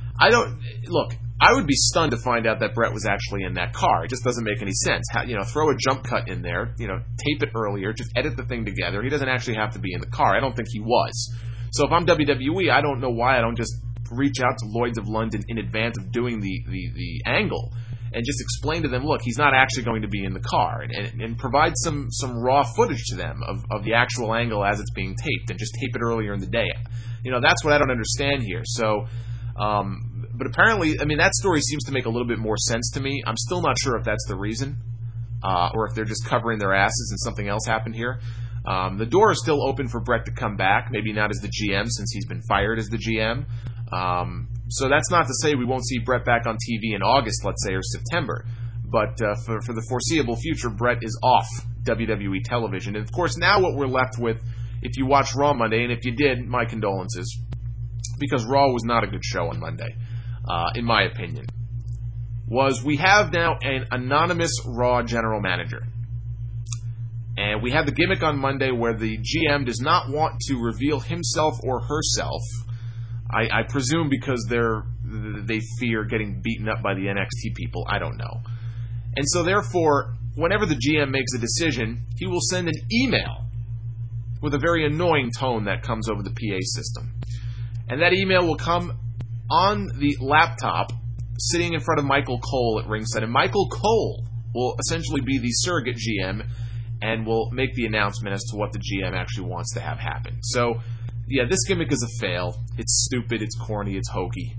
I would be stunned to find out that Bret was actually in that car. It just doesn't make any sense. Throw a jump cut in there, tape it earlier, just edit the thing together. He doesn't actually have to be in the car. I don't think he was. So if I'm WWE, I don't know why I don't just reach out to Lloyd's of London in advance of doing the angle and just explain to them, look, he's not actually going to be in the car, and provide some raw footage to them of the actual angle as it's being taped, and just tape it earlier in the day. That's what I don't understand here. So, but apparently, that story seems to make a little bit more sense to me. I'm still not sure if that's the reason, or if they're just covering their asses and something else happened here. The door is still open for Bret to come back, maybe not as the GM since he's been fired as the GM. So that's not to say we won't see Bret back on TV in August, let's say, or September. But for the foreseeable future, Bret is off WWE television. And, of course, now what we're left with, if you watch Raw Monday, and if you did, my condolences, because Raw was not a good show on Monday, in my opinion, was we have now an anonymous Raw general manager. And we had the gimmick on Monday where the GM does not want to reveal himself or herself. I presume because they fear getting beaten up by the NXT people. I don't know. And so therefore, whenever the GM makes a decision, he will send an email with a very annoying tone that comes over the PA system. And that email will come on the laptop sitting in front of Michael Cole at ringside. And Michael Cole will essentially be the surrogate GM and will make the announcement as to what the GM actually wants to have happen. So, yeah, this gimmick is a fail. It's stupid, it's corny, it's hokey.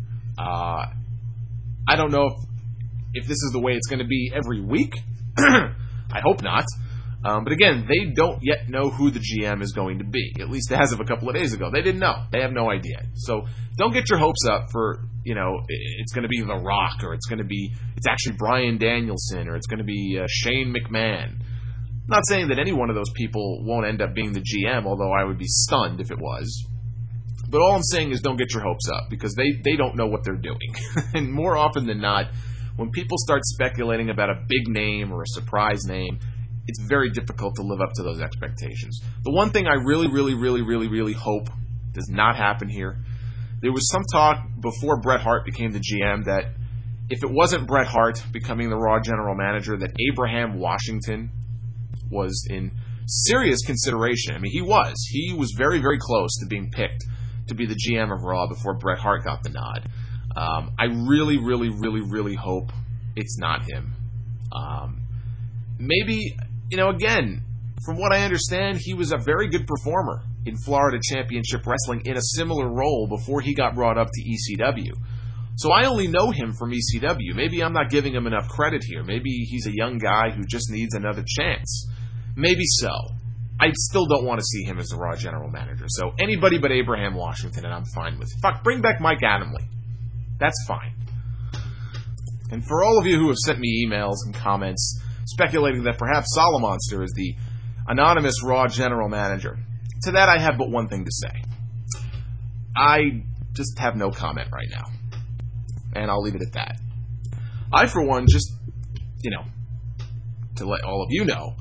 I don't know if this is the way it's going to be every week. I hope not. But again, they don't yet know who the GM is going to be, at least as of a couple of days ago. They didn't know. They have no idea. So don't get your hopes up for, it's going to be The Rock, or it's actually Bryan Danielson, or it's going to be Shane McMahon. I'm not saying that any one of those people won't end up being the GM, although I would be stunned if it was. But all I'm saying is don't get your hopes up, because they don't know what they're doing. And more often than not, when people start speculating about a big name or a surprise name, it's very difficult to live up to those expectations. The one thing I really, really, really, really, really hope does not happen here, there was some talk before Bret Hart became the GM that if it wasn't Bret Hart becoming the Raw general manager, that Abraham Washington was in serious consideration. He was very, very close to being picked to be the GM of Raw before Bret Hart got the nod. I really, really, really, really hope it's not him. Maybe, again, from what I understand, he was a very good performer in Florida Championship Wrestling in a similar role before he got brought up to ECW. So I only know him from ECW. Maybe I'm not giving him enough credit here. Maybe he's a young guy who just needs another chance. Maybe so. I still don't want to see him as the Raw general manager. So anybody but Abraham Washington, and I'm fine with. Fuck, bring back Mike Adamle. That's fine. And for all of you who have sent me emails and comments speculating that perhaps Solomonster is the anonymous Raw general manager, to that I have but one thing to say. I just have no comment right now. And I'll leave it at that. I, for one, just, to let all of you know,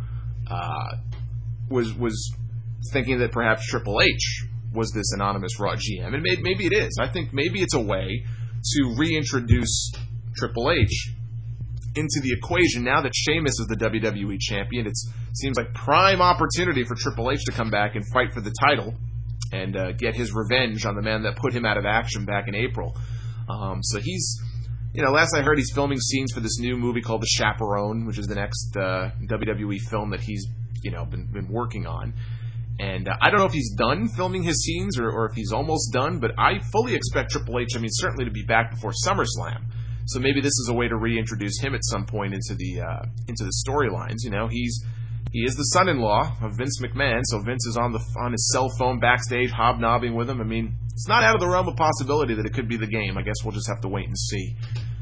was thinking that perhaps Triple H was this anonymous Raw GM. And maybe it is. I think maybe it's a way to reintroduce Triple H into the equation. Now that Sheamus is the WWE champion, it seems like prime opportunity for Triple H to come back and fight for the title and get his revenge on the man that put him out of action back in April. So he's, last I heard, he's filming scenes for this new movie called The Chaperone, which is the next WWE film that he's, been working on. And I don't know if he's done filming his scenes or if he's almost done, but I fully expect Triple H, certainly to be back before SummerSlam. So maybe this is a way to reintroduce him at some point into the storylines. He is the son-in-law of Vince McMahon, so Vince is on his cell phone backstage hobnobbing with him. It's not out of the realm of possibility that it could be the game. I guess we'll just have to wait and see.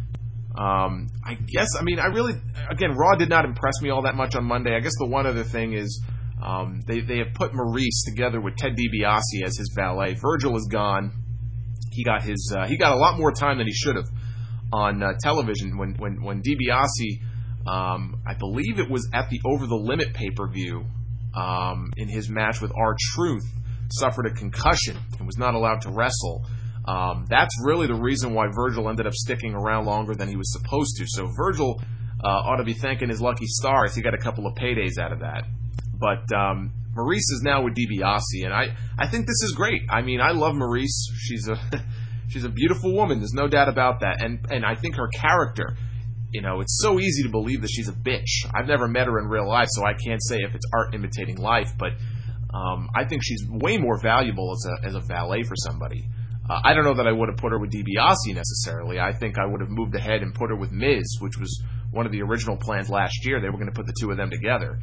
Again, Raw did not impress me all that much on Monday. I guess the one other thing is they have put Maurice together with Ted DiBiase as his valet. Virgil is gone. He got a lot more time than he should have on television when DiBiase, I believe it was at the Over the Limit pay-per-view, in his match with R-Truth, suffered a concussion and was not allowed to wrestle. That's really the reason why Virgil ended up sticking around longer than he was supposed to. So Virgil ought to be thanking his lucky stars. He got a couple of paydays out of that. But Maurice is now with DiBiase, and I think this is great. I love Maurice. She's a beautiful woman. There's no doubt about that. And I think her character it's so easy to believe that she's a bitch. I've never met her in real life, so I can't say if it's art imitating life, but I think she's way more valuable as a valet for somebody. I don't know that I would have put her with DiBiase necessarily. I think I would have moved ahead and put her with Miz, which was one of the original plans last year. They were going to put the two of them together.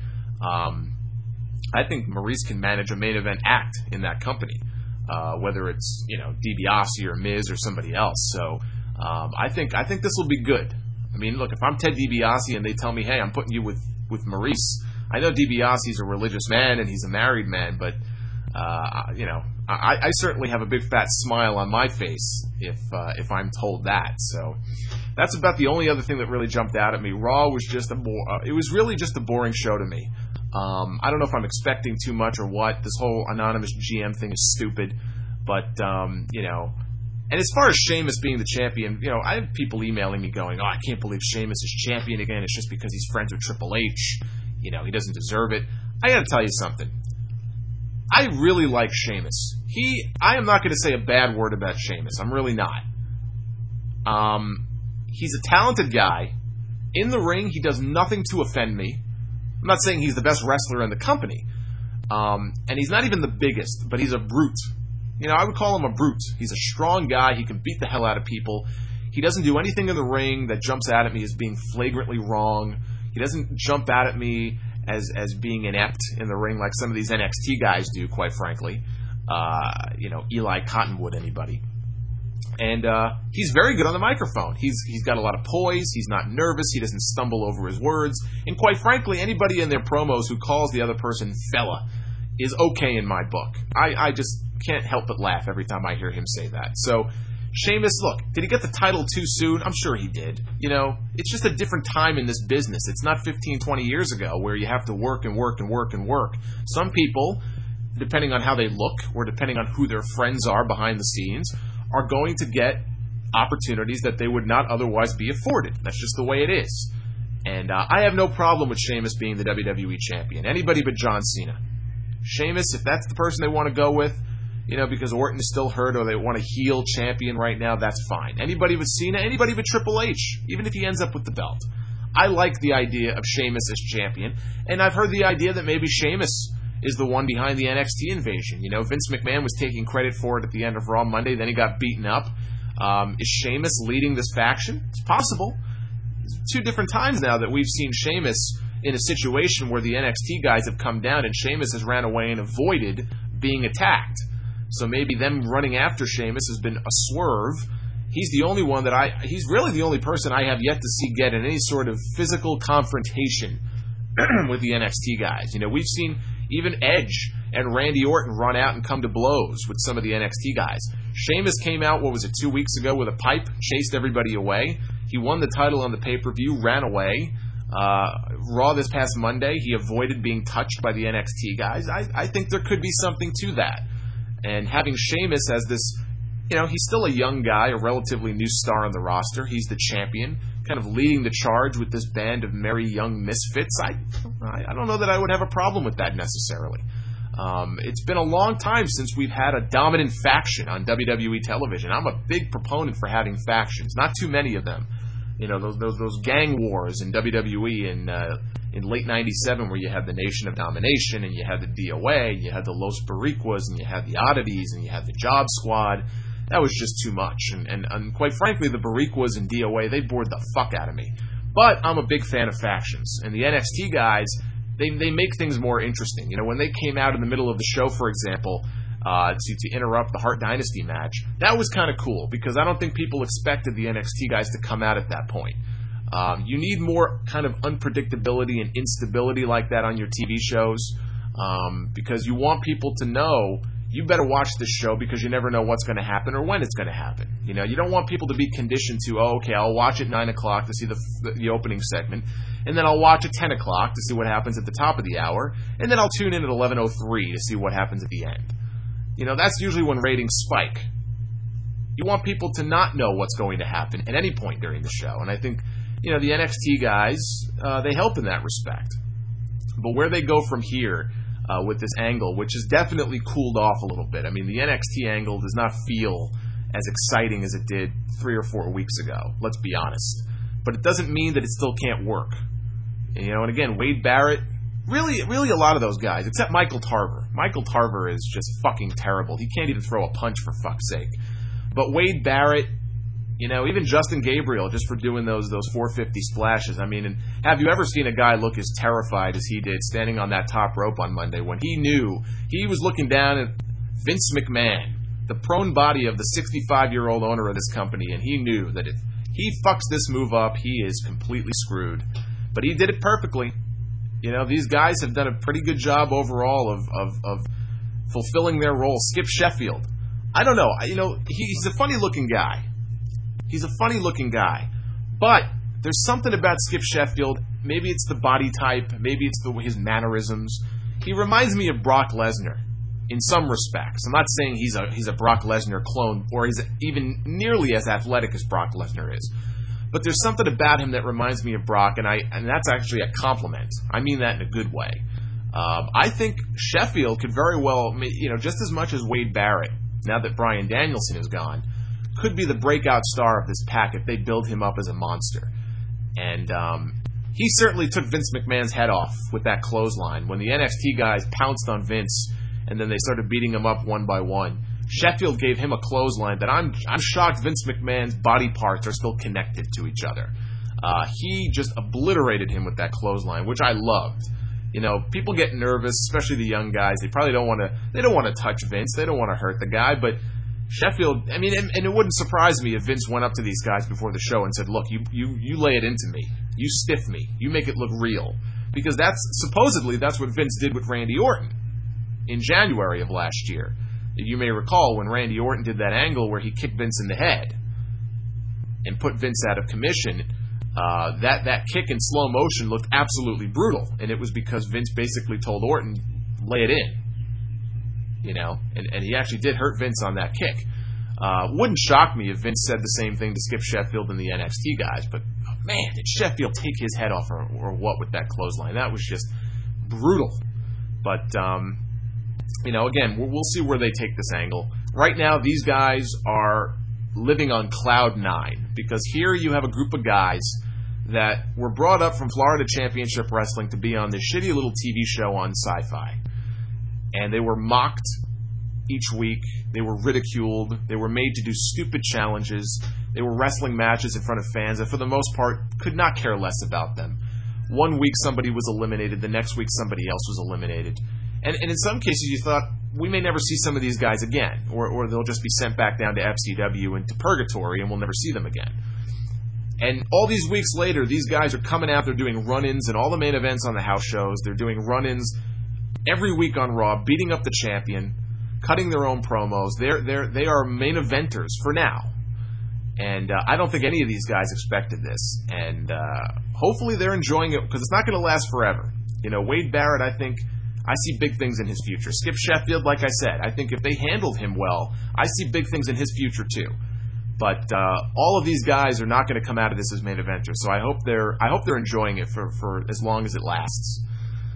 I think Maurice can manage a main event act in that company, whether it's DiBiase or Miz or somebody else. So I think this will be good. I mean, look, if I'm Ted DiBiase and they tell me, hey, I'm putting you with Maurice, I know DiBiase's a religious man and he's a married man, but I certainly have a big fat smile on my face if I'm told that. So that's about the only other thing that really jumped out at me. Raw was just it was really just a boring show to me. I don't know if I'm expecting too much or what. This whole anonymous GM thing is stupid, but And as far as Sheamus being the champion, I have people emailing me going, "Oh, I can't believe Sheamus is champion again. It's just because he's friends with Triple H. He doesn't deserve it." I got to tell you something. I really like Sheamus. I am not going to say a bad word about Sheamus. I'm really not. He's a talented guy. In the ring, he does nothing to offend me. I'm not saying he's the best wrestler in the company. And he's not even the biggest, but he's a brute. I would call him a brute. He's a strong guy. He can beat the hell out of people. He doesn't do anything in the ring that jumps out at me as being flagrantly wrong. He doesn't jump out at me as being inept in the ring like some of these NXT guys do, quite frankly. Eli Cottonwood, anybody. And he's very good on the microphone. He's got a lot of poise. He's not nervous. He doesn't stumble over his words. And quite frankly, anybody in their promos who calls the other person fella is okay in my book. I just can't help but laugh every time I hear him say that. So, Sheamus, look, did he get the title too soon? I'm sure he did. It's just a different time in this business. It's not 15, 20 years ago where you have to work and work and work and work. Some people, depending on how they look or depending on who their friends are behind the scenes, are going to get opportunities that they would not otherwise be afforded. That's just the way it is. And I have no problem with Sheamus being the WWE champion. Anybody but John Cena. Sheamus, if that's the person they want to go with, because Orton is still hurt or they want a heel champion right now, that's fine. Anybody but Cena, anybody but Triple H, even if he ends up with the belt. I like the idea of Sheamus as champion, and I've heard the idea that maybe Sheamus is the one behind the NXT invasion. Vince McMahon was taking credit for it at the end of Raw Monday, then he got beaten up. Is Sheamus leading this faction? It's possible. It's 2 different times now that we've seen Sheamus in a situation where the NXT guys have come down and Sheamus has ran away and avoided being attacked. So maybe them running after Sheamus has been a swerve. He's the only one he's really the only person I have yet to see get in any sort of physical confrontation with the NXT guys. We've seen even Edge and Randy Orton run out and come to blows with some of the NXT guys. Sheamus came out, 2 weeks ago with a pipe, chased everybody away. He won the title on the pay-per-view, ran away. Raw this past Monday, he avoided being touched by the NXT guys. I think there could be something to that. And having Sheamus as this, he's still a young guy, a relatively new star on the roster. He's the champion, kind of leading the charge with this band of merry young misfits. I don't know that I would have a problem with that necessarily. It's been a long time since we've had a dominant faction on WWE television. I'm a big proponent for having factions, not too many of them. Those gang wars in WWE in late '97 where you had the Nation of Domination and you had the DOA, you had the Los Boricuas and you had the Oddities and you had the Job Squad. That was just too much. And quite frankly, the Boricuas and DOA, they bored the fuck out of me. But I'm a big fan of factions. And the NXT guys, they make things more interesting. When they came out in the middle of the show, for example, to interrupt the Hart Dynasty match, that was kind of cool because I don't think people expected the NXT guys to come out at that point. You need more kind of unpredictability and instability like that on your TV shows because you want people to know you better watch this show because you never know what's going to happen or when it's going to happen. You don't want people to be conditioned to, I'll watch at 9 o'clock to see the opening segment, and then I'll watch at 10 o'clock to see what happens at the top of the hour, and then I'll tune in at 11:03 to see what happens at the end. That's usually when ratings spike. You want people to not know what's going to happen at any point during the show, and I think the NXT guys, they help in that respect. But where they go from here with this angle, which has definitely cooled off a little bit. I mean, the NXT angle does not feel as exciting as it did 3 or 4 weeks ago. Let's be honest. but it doesn't mean that it still can't work. And again, Wade Barrett, really a lot of those guys, except Michael Tarver. Michael Tarver is just fucking terrible. He can't even throw a punch, for fuck's sake. But Wade Barrett, even Justin Gabriel, just for doing those 450 splashes. I mean, and have you ever seen a guy look as terrified as he did standing on that top rope on Monday when he knew he was looking down at Vince McMahon, the prone body of the 65-year-old owner of this company, and he knew that if he fucks this move up, he is completely screwed. But he did it perfectly. These guys have done a pretty good job overall of fulfilling their role. Skip Sheffield, I don't know. He's a funny-looking guy. But there's something about Skip Sheffield. Maybe it's the body type. Maybe it's his mannerisms. He reminds me of Brock Lesnar in some respects. I'm not saying he's a Brock Lesnar clone or he's even nearly as athletic as Brock Lesnar is. But there's something about him that reminds me of Brock, and that's actually a compliment. I mean that in a good way. I think Sheffield could very well, just as much as Wade Barrett, now that Bryan Danielson is gone, could be the breakout star of this pack if they build him up as a monster. And he certainly took Vince McMahon's head off with that clothesline. When the NXT guys pounced on Vince and then they started beating him up one by one, Sheffield gave him a clothesline that I'm shocked Vince McMahon's body parts are still connected to each other. He just obliterated him with that clothesline, which I loved. People get nervous, especially the young guys. They probably don't want to touch Vince. They don't want to hurt the guy, but Sheffield, and it wouldn't surprise me if Vince went up to these guys before the show and said, look, you lay it into me. You stiff me. You make it look real. Because supposedly that's what Vince did with Randy Orton in January of last year. You may recall when Randy Orton did that angle where he kicked Vince in the head and put Vince out of commission, that kick in slow motion looked absolutely brutal. And it was because Vince basically told Orton, lay it in. And he actually did hurt Vince on that kick. Wouldn't shock me if Vince said the same thing to Skip Sheffield and the NXT guys, but man, did Sheffield take his head off or what with that clothesline? That was just brutal. But again, we'll see where they take this angle. Right now, these guys are living on cloud nine because here you have a group of guys that were brought up from Florida Championship Wrestling to be on this shitty little TV show on Sci-Fi. And they were mocked each week. They were ridiculed. They were made to do stupid challenges. They were wrestling matches in front of fans that, for the most part, could not care less about them. One week somebody was eliminated. The next week somebody else was eliminated. And in some cases you thought, we may never see some of these guys again. Or they'll just be sent back down to FCW and to Purgatory and we'll never see them again. And all these weeks later, these guys are coming out. They're doing run-ins and all the main events on the house shows. They're doing run-ins every week on Raw, beating up the champion, cutting their own promos. They are main eventers for now. And I don't think any of these guys expected this. And hopefully they're enjoying it because it's not going to last forever. Wade Barrett, I see big things in his future. Skip Sheffield, like I said, I think if they handled him well, I see big things in his future too. But all of these guys are not going to come out of this as main eventers. So I hope they're enjoying it for as long as it lasts.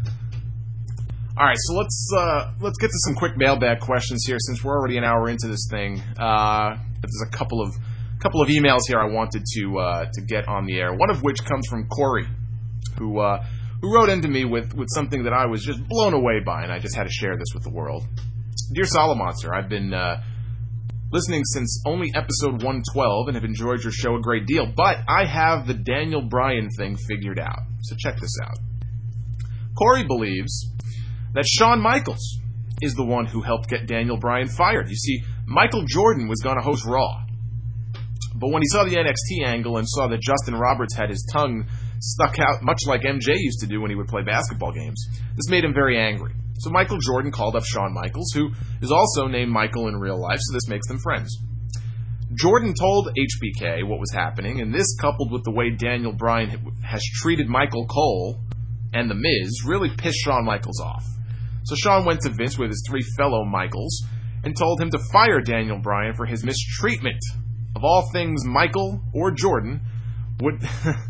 All right, so let's get to some quick mailbag questions here since we're already an hour into this thing. There's a couple of emails here I wanted to get on the air. One of which comes from Corey, who wrote into me with something that I was just blown away by, and I just had to share this with the world. Dear Solomonster, I've been listening since only episode 112 and have enjoyed your show a great deal, but I have the Daniel Bryan thing figured out. So check this out. Corey believes that Shawn Michaels is the one who helped get Daniel Bryan fired. You see, Michael Jordan was going to host Raw. But when he saw the NXT angle and saw that Justin Roberts had his tongue stuck out, much like MJ used to do when he would play basketball games, this made him very angry. So Michael Jordan called up Shawn Michaels, who is also named Michael in real life, so this makes them friends. Jordan told HBK what was happening, and this, coupled with the way Daniel Bryan has treated Michael Cole and The Miz, really pissed Shawn Michaels off. So Shawn went to Vince with his three fellow Michaels and told him to fire Daniel Bryan for his mistreatment of all things Michael or Jordan would...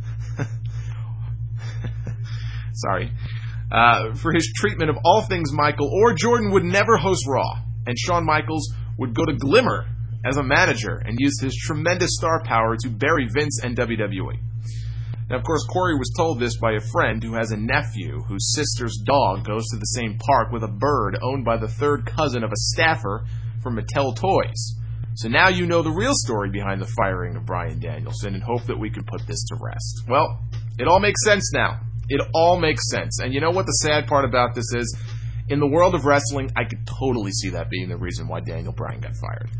Sorry. For his treatment of all things Michael or Jordan would never host Raw, and Shawn Michaels would go to Glimmer as a manager and use his tremendous star power to bury Vince and WWE. Now, of course, Corey was told this by a friend who has a nephew whose sister's dog goes to the same park with a bird owned by the third cousin of a staffer from Mattel Toys. So now you know the real story behind the firing of Bryan Danielson and hope that we can put this to rest. Well, it all makes sense now. It all makes sense. And you know what the sad part about this is? In the world of wrestling, I could totally see that being the reason why Daniel Bryan got fired.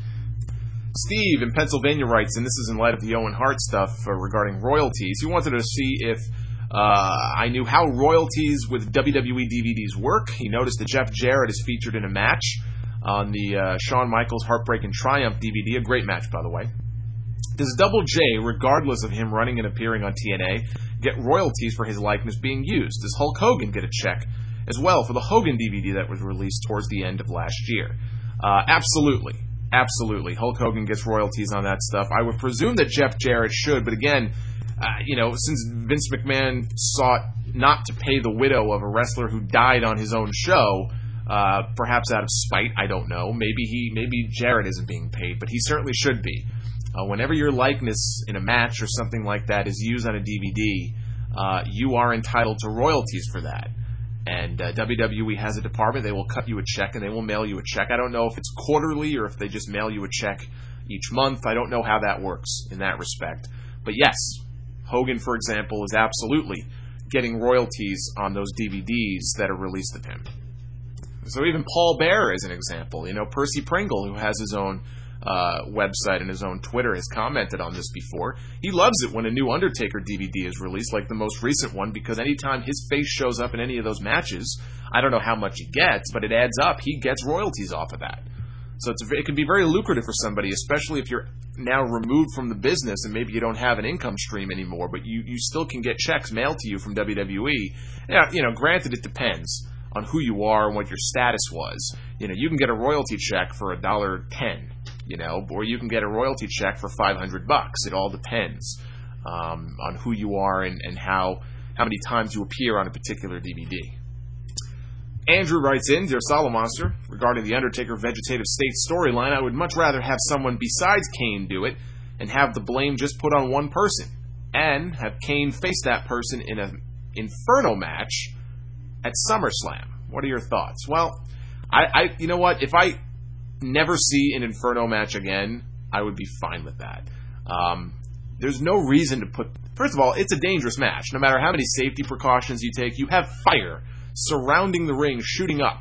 Steve in Pennsylvania writes, and this is in light of the Owen Hart stuff regarding royalties. He wanted to see if I knew how royalties with WWE DVDs work. He noticed that Jeff Jarrett is featured in a match on the Shawn Michaels Heartbreak and Triumph DVD. A great match, by the way. Does Double J, regardless of him running and appearing on TNA, get royalties for his likeness being used? Does Hulk Hogan get a check as well for the Hogan DVD that was released towards the end of last year? Absolutely. Absolutely. Hulk Hogan gets royalties on that stuff. I would presume that Jeff Jarrett should, but again, since Vince McMahon sought not to pay the widow of a wrestler who died on his own show, perhaps out of spite, I don't know. Maybe Jarrett isn't being paid, but he certainly should be. Whenever your likeness in a match or something like that is used on a DVD, you are entitled to royalties for that. And WWE has a department. They will cut you a check and they will mail you a check. I don't know if it's quarterly or if they just mail you a check each month. I don't know how that works in that respect. But yes, Hogan, for example, is absolutely getting royalties on those DVDs that are released of him. So even Paul Bearer is an example. Percy Pringle, who has his own website and his own Twitter, has commented on this before. He loves it when a new Undertaker DVD is released, like the most recent one, because anytime his face shows up in any of those matches, I don't know how much he gets, but it adds up. He gets royalties off of that. So it can be very lucrative for somebody, especially if you're now removed from the business and maybe you don't have an income stream anymore, but you still can get checks mailed to you from WWE. Granted, it depends on who you are and what your status was. You can get a royalty check for $1.10. Or you can get a royalty check for $500. It all depends on who you are and how many times you appear on a particular DVD. Andrew writes in, Dear Solomonster, regarding the Undertaker Vegetative State storyline, I would much rather have someone besides Kane do it and have the blame just put on one person, and have Kane face that person in an Inferno match at SummerSlam. What are your thoughts? Well, you know what? If I never see an Inferno match again, I would be fine with that. There's no reason to put... First of all, it's a dangerous match. No matter how many safety precautions you take, you have fire surrounding the ring, shooting up.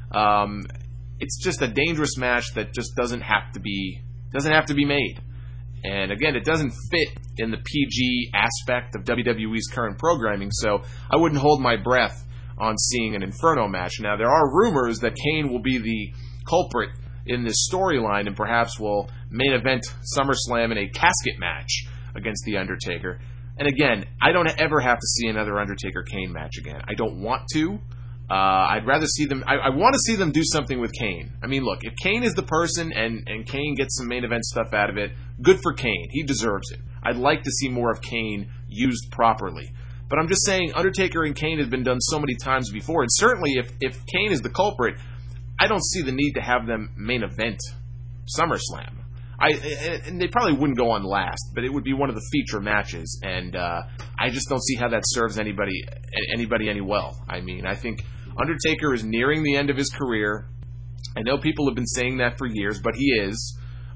It's just a dangerous match that just doesn't have to be made. And again, it doesn't fit in the PG aspect of WWE's current programming, so I wouldn't hold my breath on seeing an Inferno match. Now, there are rumors that Kane will be the culprit in this storyline and perhaps will main event SummerSlam in a casket match against The Undertaker. And again, I don't ever have to see another Undertaker-Kane match again. I don't want to. I'd rather see them... I want to see them do something with Kane. I mean, look, if Kane is the person and Kane gets some main event stuff out of it, good for Kane. He deserves it. I'd like to see more of Kane used properly. But I'm just saying, Undertaker and Kane has been done so many times before, and certainly if Kane is the culprit, I don't see the need to have them main event SummerSlam. And they probably wouldn't go on last, but it would be one of the feature matches, and I just don't see how that serves anybody any well. I mean, I think Undertaker is nearing the end of his career. I know people have been saying that for years, but he is.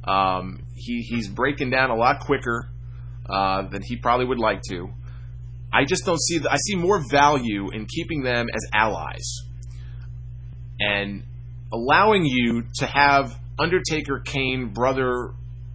He's breaking down a lot quicker than he probably would like to. I just don't see... I see more value in keeping them as allies and allowing you to have Undertaker, Kane, Brothers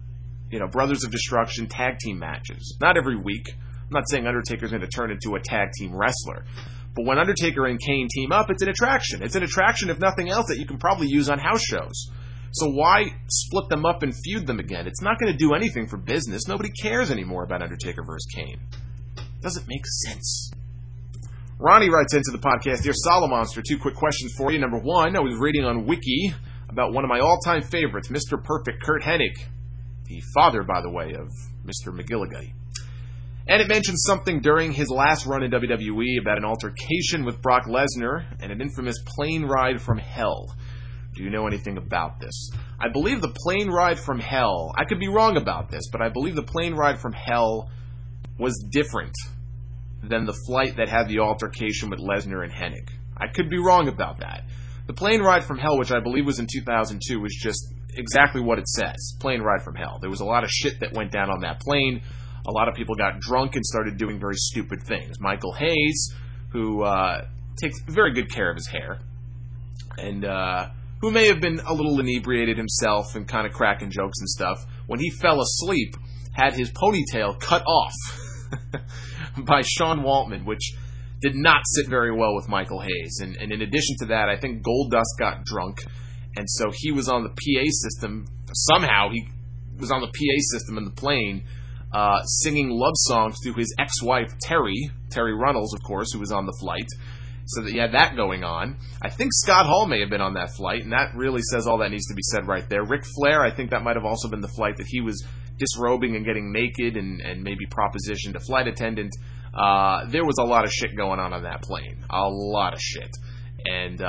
of Destruction tag team matches. Not every week. I'm not saying Undertaker's going to turn into a tag team wrestler. But when Undertaker and Kane team up, it's an attraction. It's an attraction, if nothing else, that you can probably use on house shows. So why split them up and feud them again? It's not going to do anything for business. Nobody cares anymore about Undertaker versus Kane. It doesn't make sense. Ronnie writes into the podcast, Dear Solomonster, 2 quick questions for you. Number 1, I was reading on Wiki about one of my all-time favorites, Mr. Perfect Curt Hennig, the father, by the way, of Mr. McGillicuddy. And it mentions something during his last run in WWE about an altercation with Brock Lesnar and an infamous plane ride from hell. Do you know anything about this? I believe the plane ride from hell, I could be wrong about this, but I believe the plane ride from hell was different than the flight that had the altercation with Lesnar and Hennig. I could be wrong about that. The plane ride from hell, which I believe was in 2002, was just exactly what it says. Plane ride from hell. There was a lot of shit that went down on that plane. A lot of people got drunk and started doing very stupid things. Michael Hayes, who takes very good care of his hair, and who may have been a little inebriated himself and kind of cracking jokes and stuff, when he fell asleep, had his ponytail cut off by Sean Waltman, which did not sit very well with Michael Hayes. And in addition to that, I think Goldust got drunk, and so he was on the PA system. Somehow he was on the PA system in the plane, singing love songs to his ex-wife, Terry Runnels, of course, who was on the flight. So that you had that going on. I think Scott Hall may have been on that flight, and that really says all that needs to be said right there. Ric Flair, I think that might have also been the flight that he was disrobing and getting naked and maybe propositioned a flight attendant. There was a lot of shit going on that plane. A lot of shit. And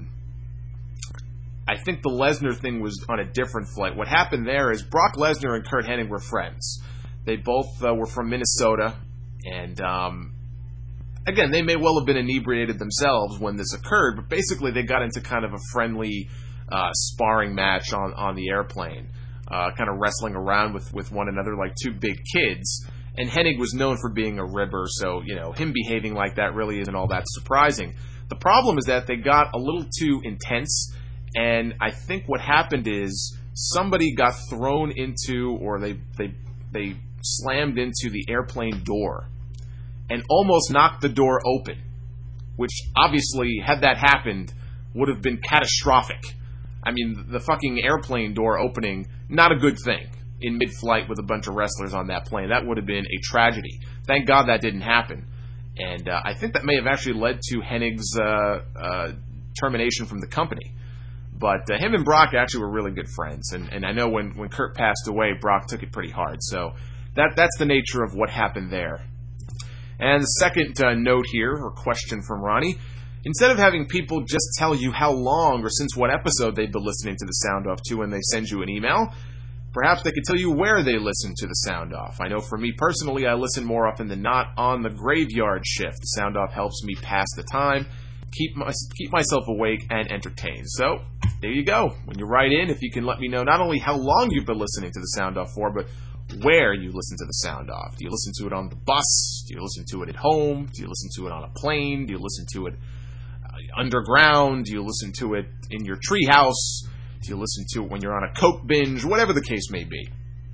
I think the Lesnar thing was on a different flight. What happened there is Brock Lesnar and Curt Hennig were friends. They both were from Minnesota, and again, they may well have been inebriated themselves when this occurred, but basically they got into kind of a friendly sparring match on the airplane, kind of wrestling around with one another like two big kids. And Hennig was known for being a ribber, so him behaving like that really isn't all that surprising. The problem is that they got a little too intense, and I think what happened is somebody got thrown into, or they slammed into the airplane door and almost knocked the door open, which obviously, had that happened, would have been catastrophic. I mean, the fucking airplane door opening, not a good thing in mid-flight with a bunch of wrestlers on that plane. That would have been a tragedy. Thank God that didn't happen. And I think that may have actually led to Hennig's termination from the company. But him and Brock actually were really good friends. And I know when Kurt passed away, Brock took it pretty hard. So that's the nature of what happened there. And the second note here, or question from Ronnie, instead of having people just tell you how long or since what episode they've been listening to the Sound Off to when they send you an email, perhaps they could tell you where they listen to the Sound Off. I know for me personally, I listen more often than not on the graveyard shift. The Sound Off helps me pass the time, keep myself awake and entertained. So, there you go. When you write in, if you can let me know not only how long you've been listening to the Sound Off for, but where you listen to the Sound Off. Do you listen to it on the bus? Do you listen to it at home? Do you listen to it on a plane? Do you listen to it underground? Do you listen to it in your treehouse? Do you listen to it when you're on a Coke binge? Whatever the case may be.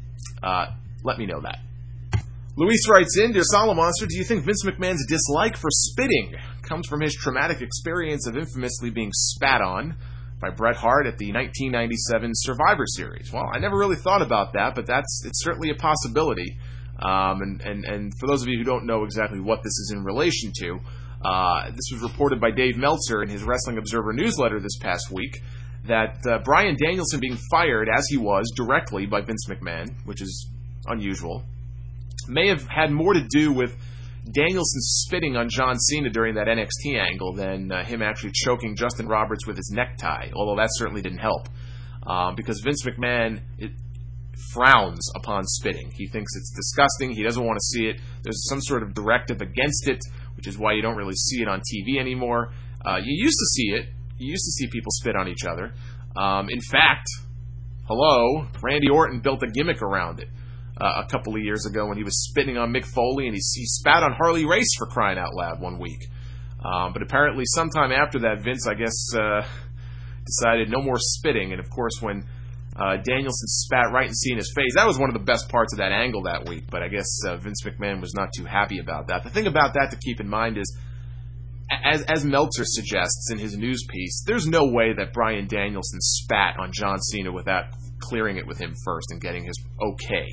Let me know that. Luis writes in, Dear Solomonster, do you think Vince McMahon's dislike for spitting comes from his traumatic experience of infamously being spat on by Bret Hart at the 1997 Survivor Series? Well, I never really thought about that, but it's certainly a possibility. And for those of you who don't know exactly what this is in relation to, this was reported by Dave Meltzer in his Wrestling Observer newsletter this past week, that Bryan Danielson being fired, as he was, directly by Vince McMahon, which is unusual, may have had more to do with Danielson spitting on John Cena during that NXT angle than him actually choking Justin Roberts with his necktie, although that certainly didn't help. Because Vince McMahon frowns upon spitting. He thinks it's disgusting. He doesn't want to see it. There's some sort of directive against it, which is why you don't really see it on TV anymore. You used to see it. You used to see people spit on each other. In fact, Randy Orton built a gimmick around it a couple of years ago when he was spitting on Mick Foley, and he spat on Harley Race, for crying out loud, one week. But apparently sometime after that, Vince, I guess, decided no more spitting. And of course, when Danielson spat right in Cena's face, that was one of the best parts of that angle that week. But I guess Vince McMahon was not too happy about that. The thing about that to keep in mind is, as Meltzer suggests in his news piece, there's no way that Bryan Danielson spat on John Cena without clearing it with him first and getting his okay.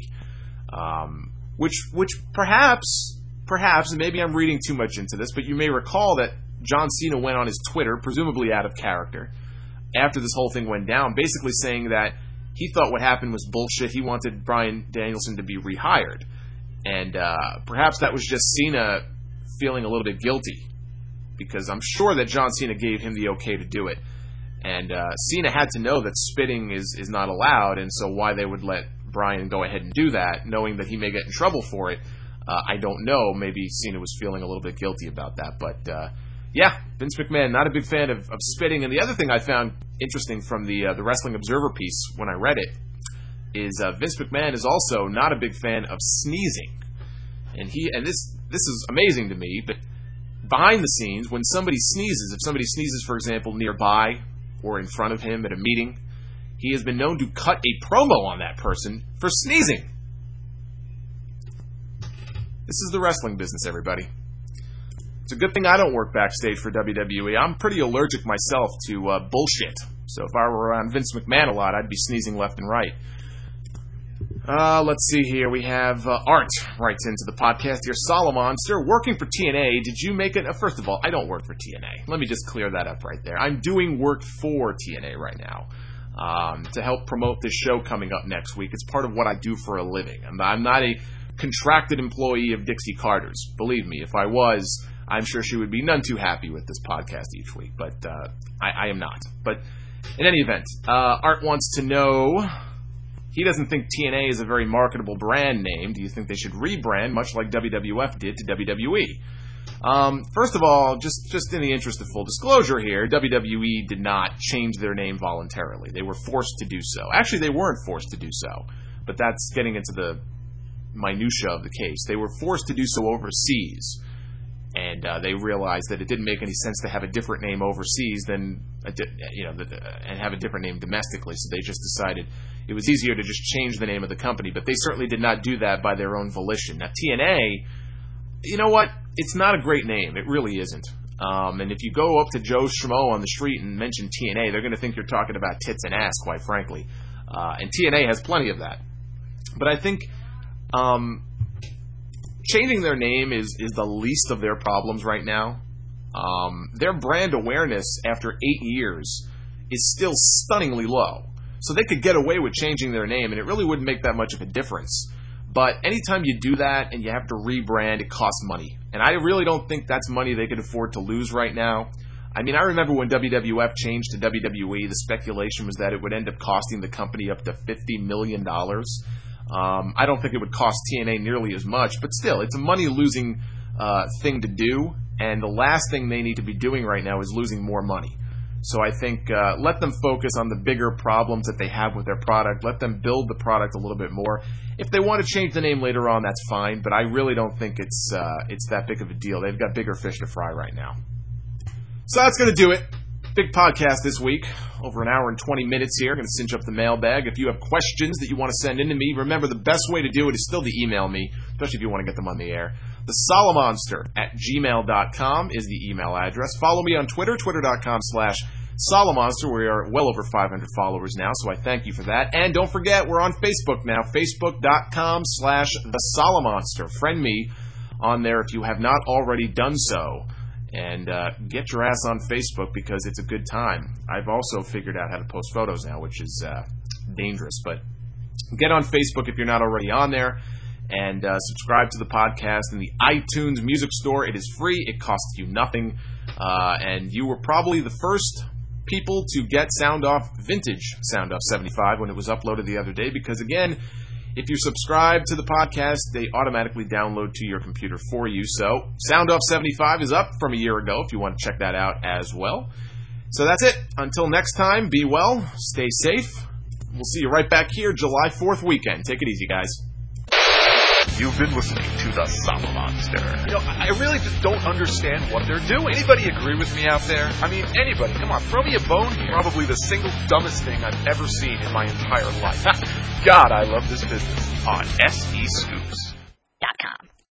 Which perhaps, and maybe I'm reading too much into this, but you may recall that John Cena went on his Twitter, presumably out of character, after this whole thing went down, basically saying that he thought what happened was bullshit. He wanted Bryan Danielson to be rehired. And perhaps that was just Cena feeling a little bit guilty, because I'm sure that John Cena gave him the okay to do it. And Cena had to know that spitting is not allowed, and so why they would let Bryan go ahead and do that, knowing that he may get in trouble for it, I don't know. Maybe Cena was feeling a little bit guilty about that. But, yeah, Vince McMahon, not a big fan of spitting. And the other thing I found interesting from the Wrestling Observer piece when I read it is Vince McMahon is also not a big fan of sneezing. And this is amazing to me, but behind the scenes, when somebody sneezes, if somebody sneezes, for example, nearby or in front of him at a meeting, he has been known to cut a promo on that person for sneezing. This is the wrestling business, everybody. It's a good thing I don't work backstage for WWE. I'm pretty allergic myself to bullshit. So if I were around Vince McMahon a lot, I'd be sneezing left and right. Let's see here. We have Art writes into the podcast here. Solomonster, working for TNA. Did you make it? First of all, I don't work for TNA. Let me just clear that up right there. I'm doing work for TNA right now to help promote this show coming up next week. It's part of what I do for a living. I'm not a contracted employee of Dixie Carter's. Believe me, if I was, I'm sure she would be none too happy with this podcast each week. But I am not. But in any event, Art wants to know... He doesn't think TNA is a very marketable brand name. Do you think they should rebrand, much like WWF did to WWE? First of all, just in the interest of full disclosure here, WWE did not change their name voluntarily. They were forced to do so. Actually, they weren't forced to do so, but that's getting into the minutia of the case. They were forced to do so overseas, and they realized that it didn't make any sense to have a different name overseas than and have a different name domestically. So they just decided it was easier to just change the name of the company, but they certainly did not do that by their own volition. Now, TNA, you know what? It's not a great name. It really isn't. And if you go up to Joe Schmo on the street and mention TNA, they're going to think you're talking about tits and ass, quite frankly. And TNA has plenty of that. But I think changing their name is the least of their problems right now. Their brand awareness after 8 years is still stunningly low. So they could get away with changing their name, and it really wouldn't make that much of a difference. But anytime you do that and you have to rebrand, it costs money. And I really don't think that's money they could afford to lose right now. I mean, I remember when WWF changed to WWE, the speculation was that it would end up costing the company up to $50 million. I don't think it would cost TNA nearly as much, but still, it's a money-losing thing to do, and the last thing they need to be doing right now is losing more money. So I think let them focus on the bigger problems that they have with their product. Let them build the product a little bit more. If they want to change the name later on, that's fine, but I really don't think it's that big of a deal. They've got bigger fish to fry right now. So that's going to do it. Big podcast this week. Over an hour and 20 minutes here. Going to cinch up the mailbag. If you have questions that you want to send in to me, remember the best way to do it is still to email me, especially if you want to get them on the air. The Solomonster@gmail.com is the email address. Follow me on Twitter, twitter.com/Solomonster. We are well over 500 followers now, so I thank you for that. And don't forget, we're on Facebook now, facebook.com/The Solomonster. Friend me on there if you have not already done so. And get your ass on Facebook because it's a good time. I've also figured out how to post photos now, which is dangerous. But get on Facebook if you're not already on there. And subscribe to the podcast in the iTunes Music Store. It is free. It costs you nothing. And you were probably the first people to get vintage Sound Off 75 when it was uploaded the other day. Because, again, if you subscribe to the podcast, they automatically download to your computer for you. So Sound Off 75 is up from a year ago if you want to check that out as well. So that's it. Until next time, be well, stay safe. We'll see you right back here July 4th weekend. Take it easy, guys. You've been listening to The Solomonster. You know, I really just don't understand what they're doing. Anybody agree with me out there? I mean, anybody. Come on, throw me a bone here. Probably the single dumbest thing I've ever seen in my entire life. God, I love this business. On SE Scoops.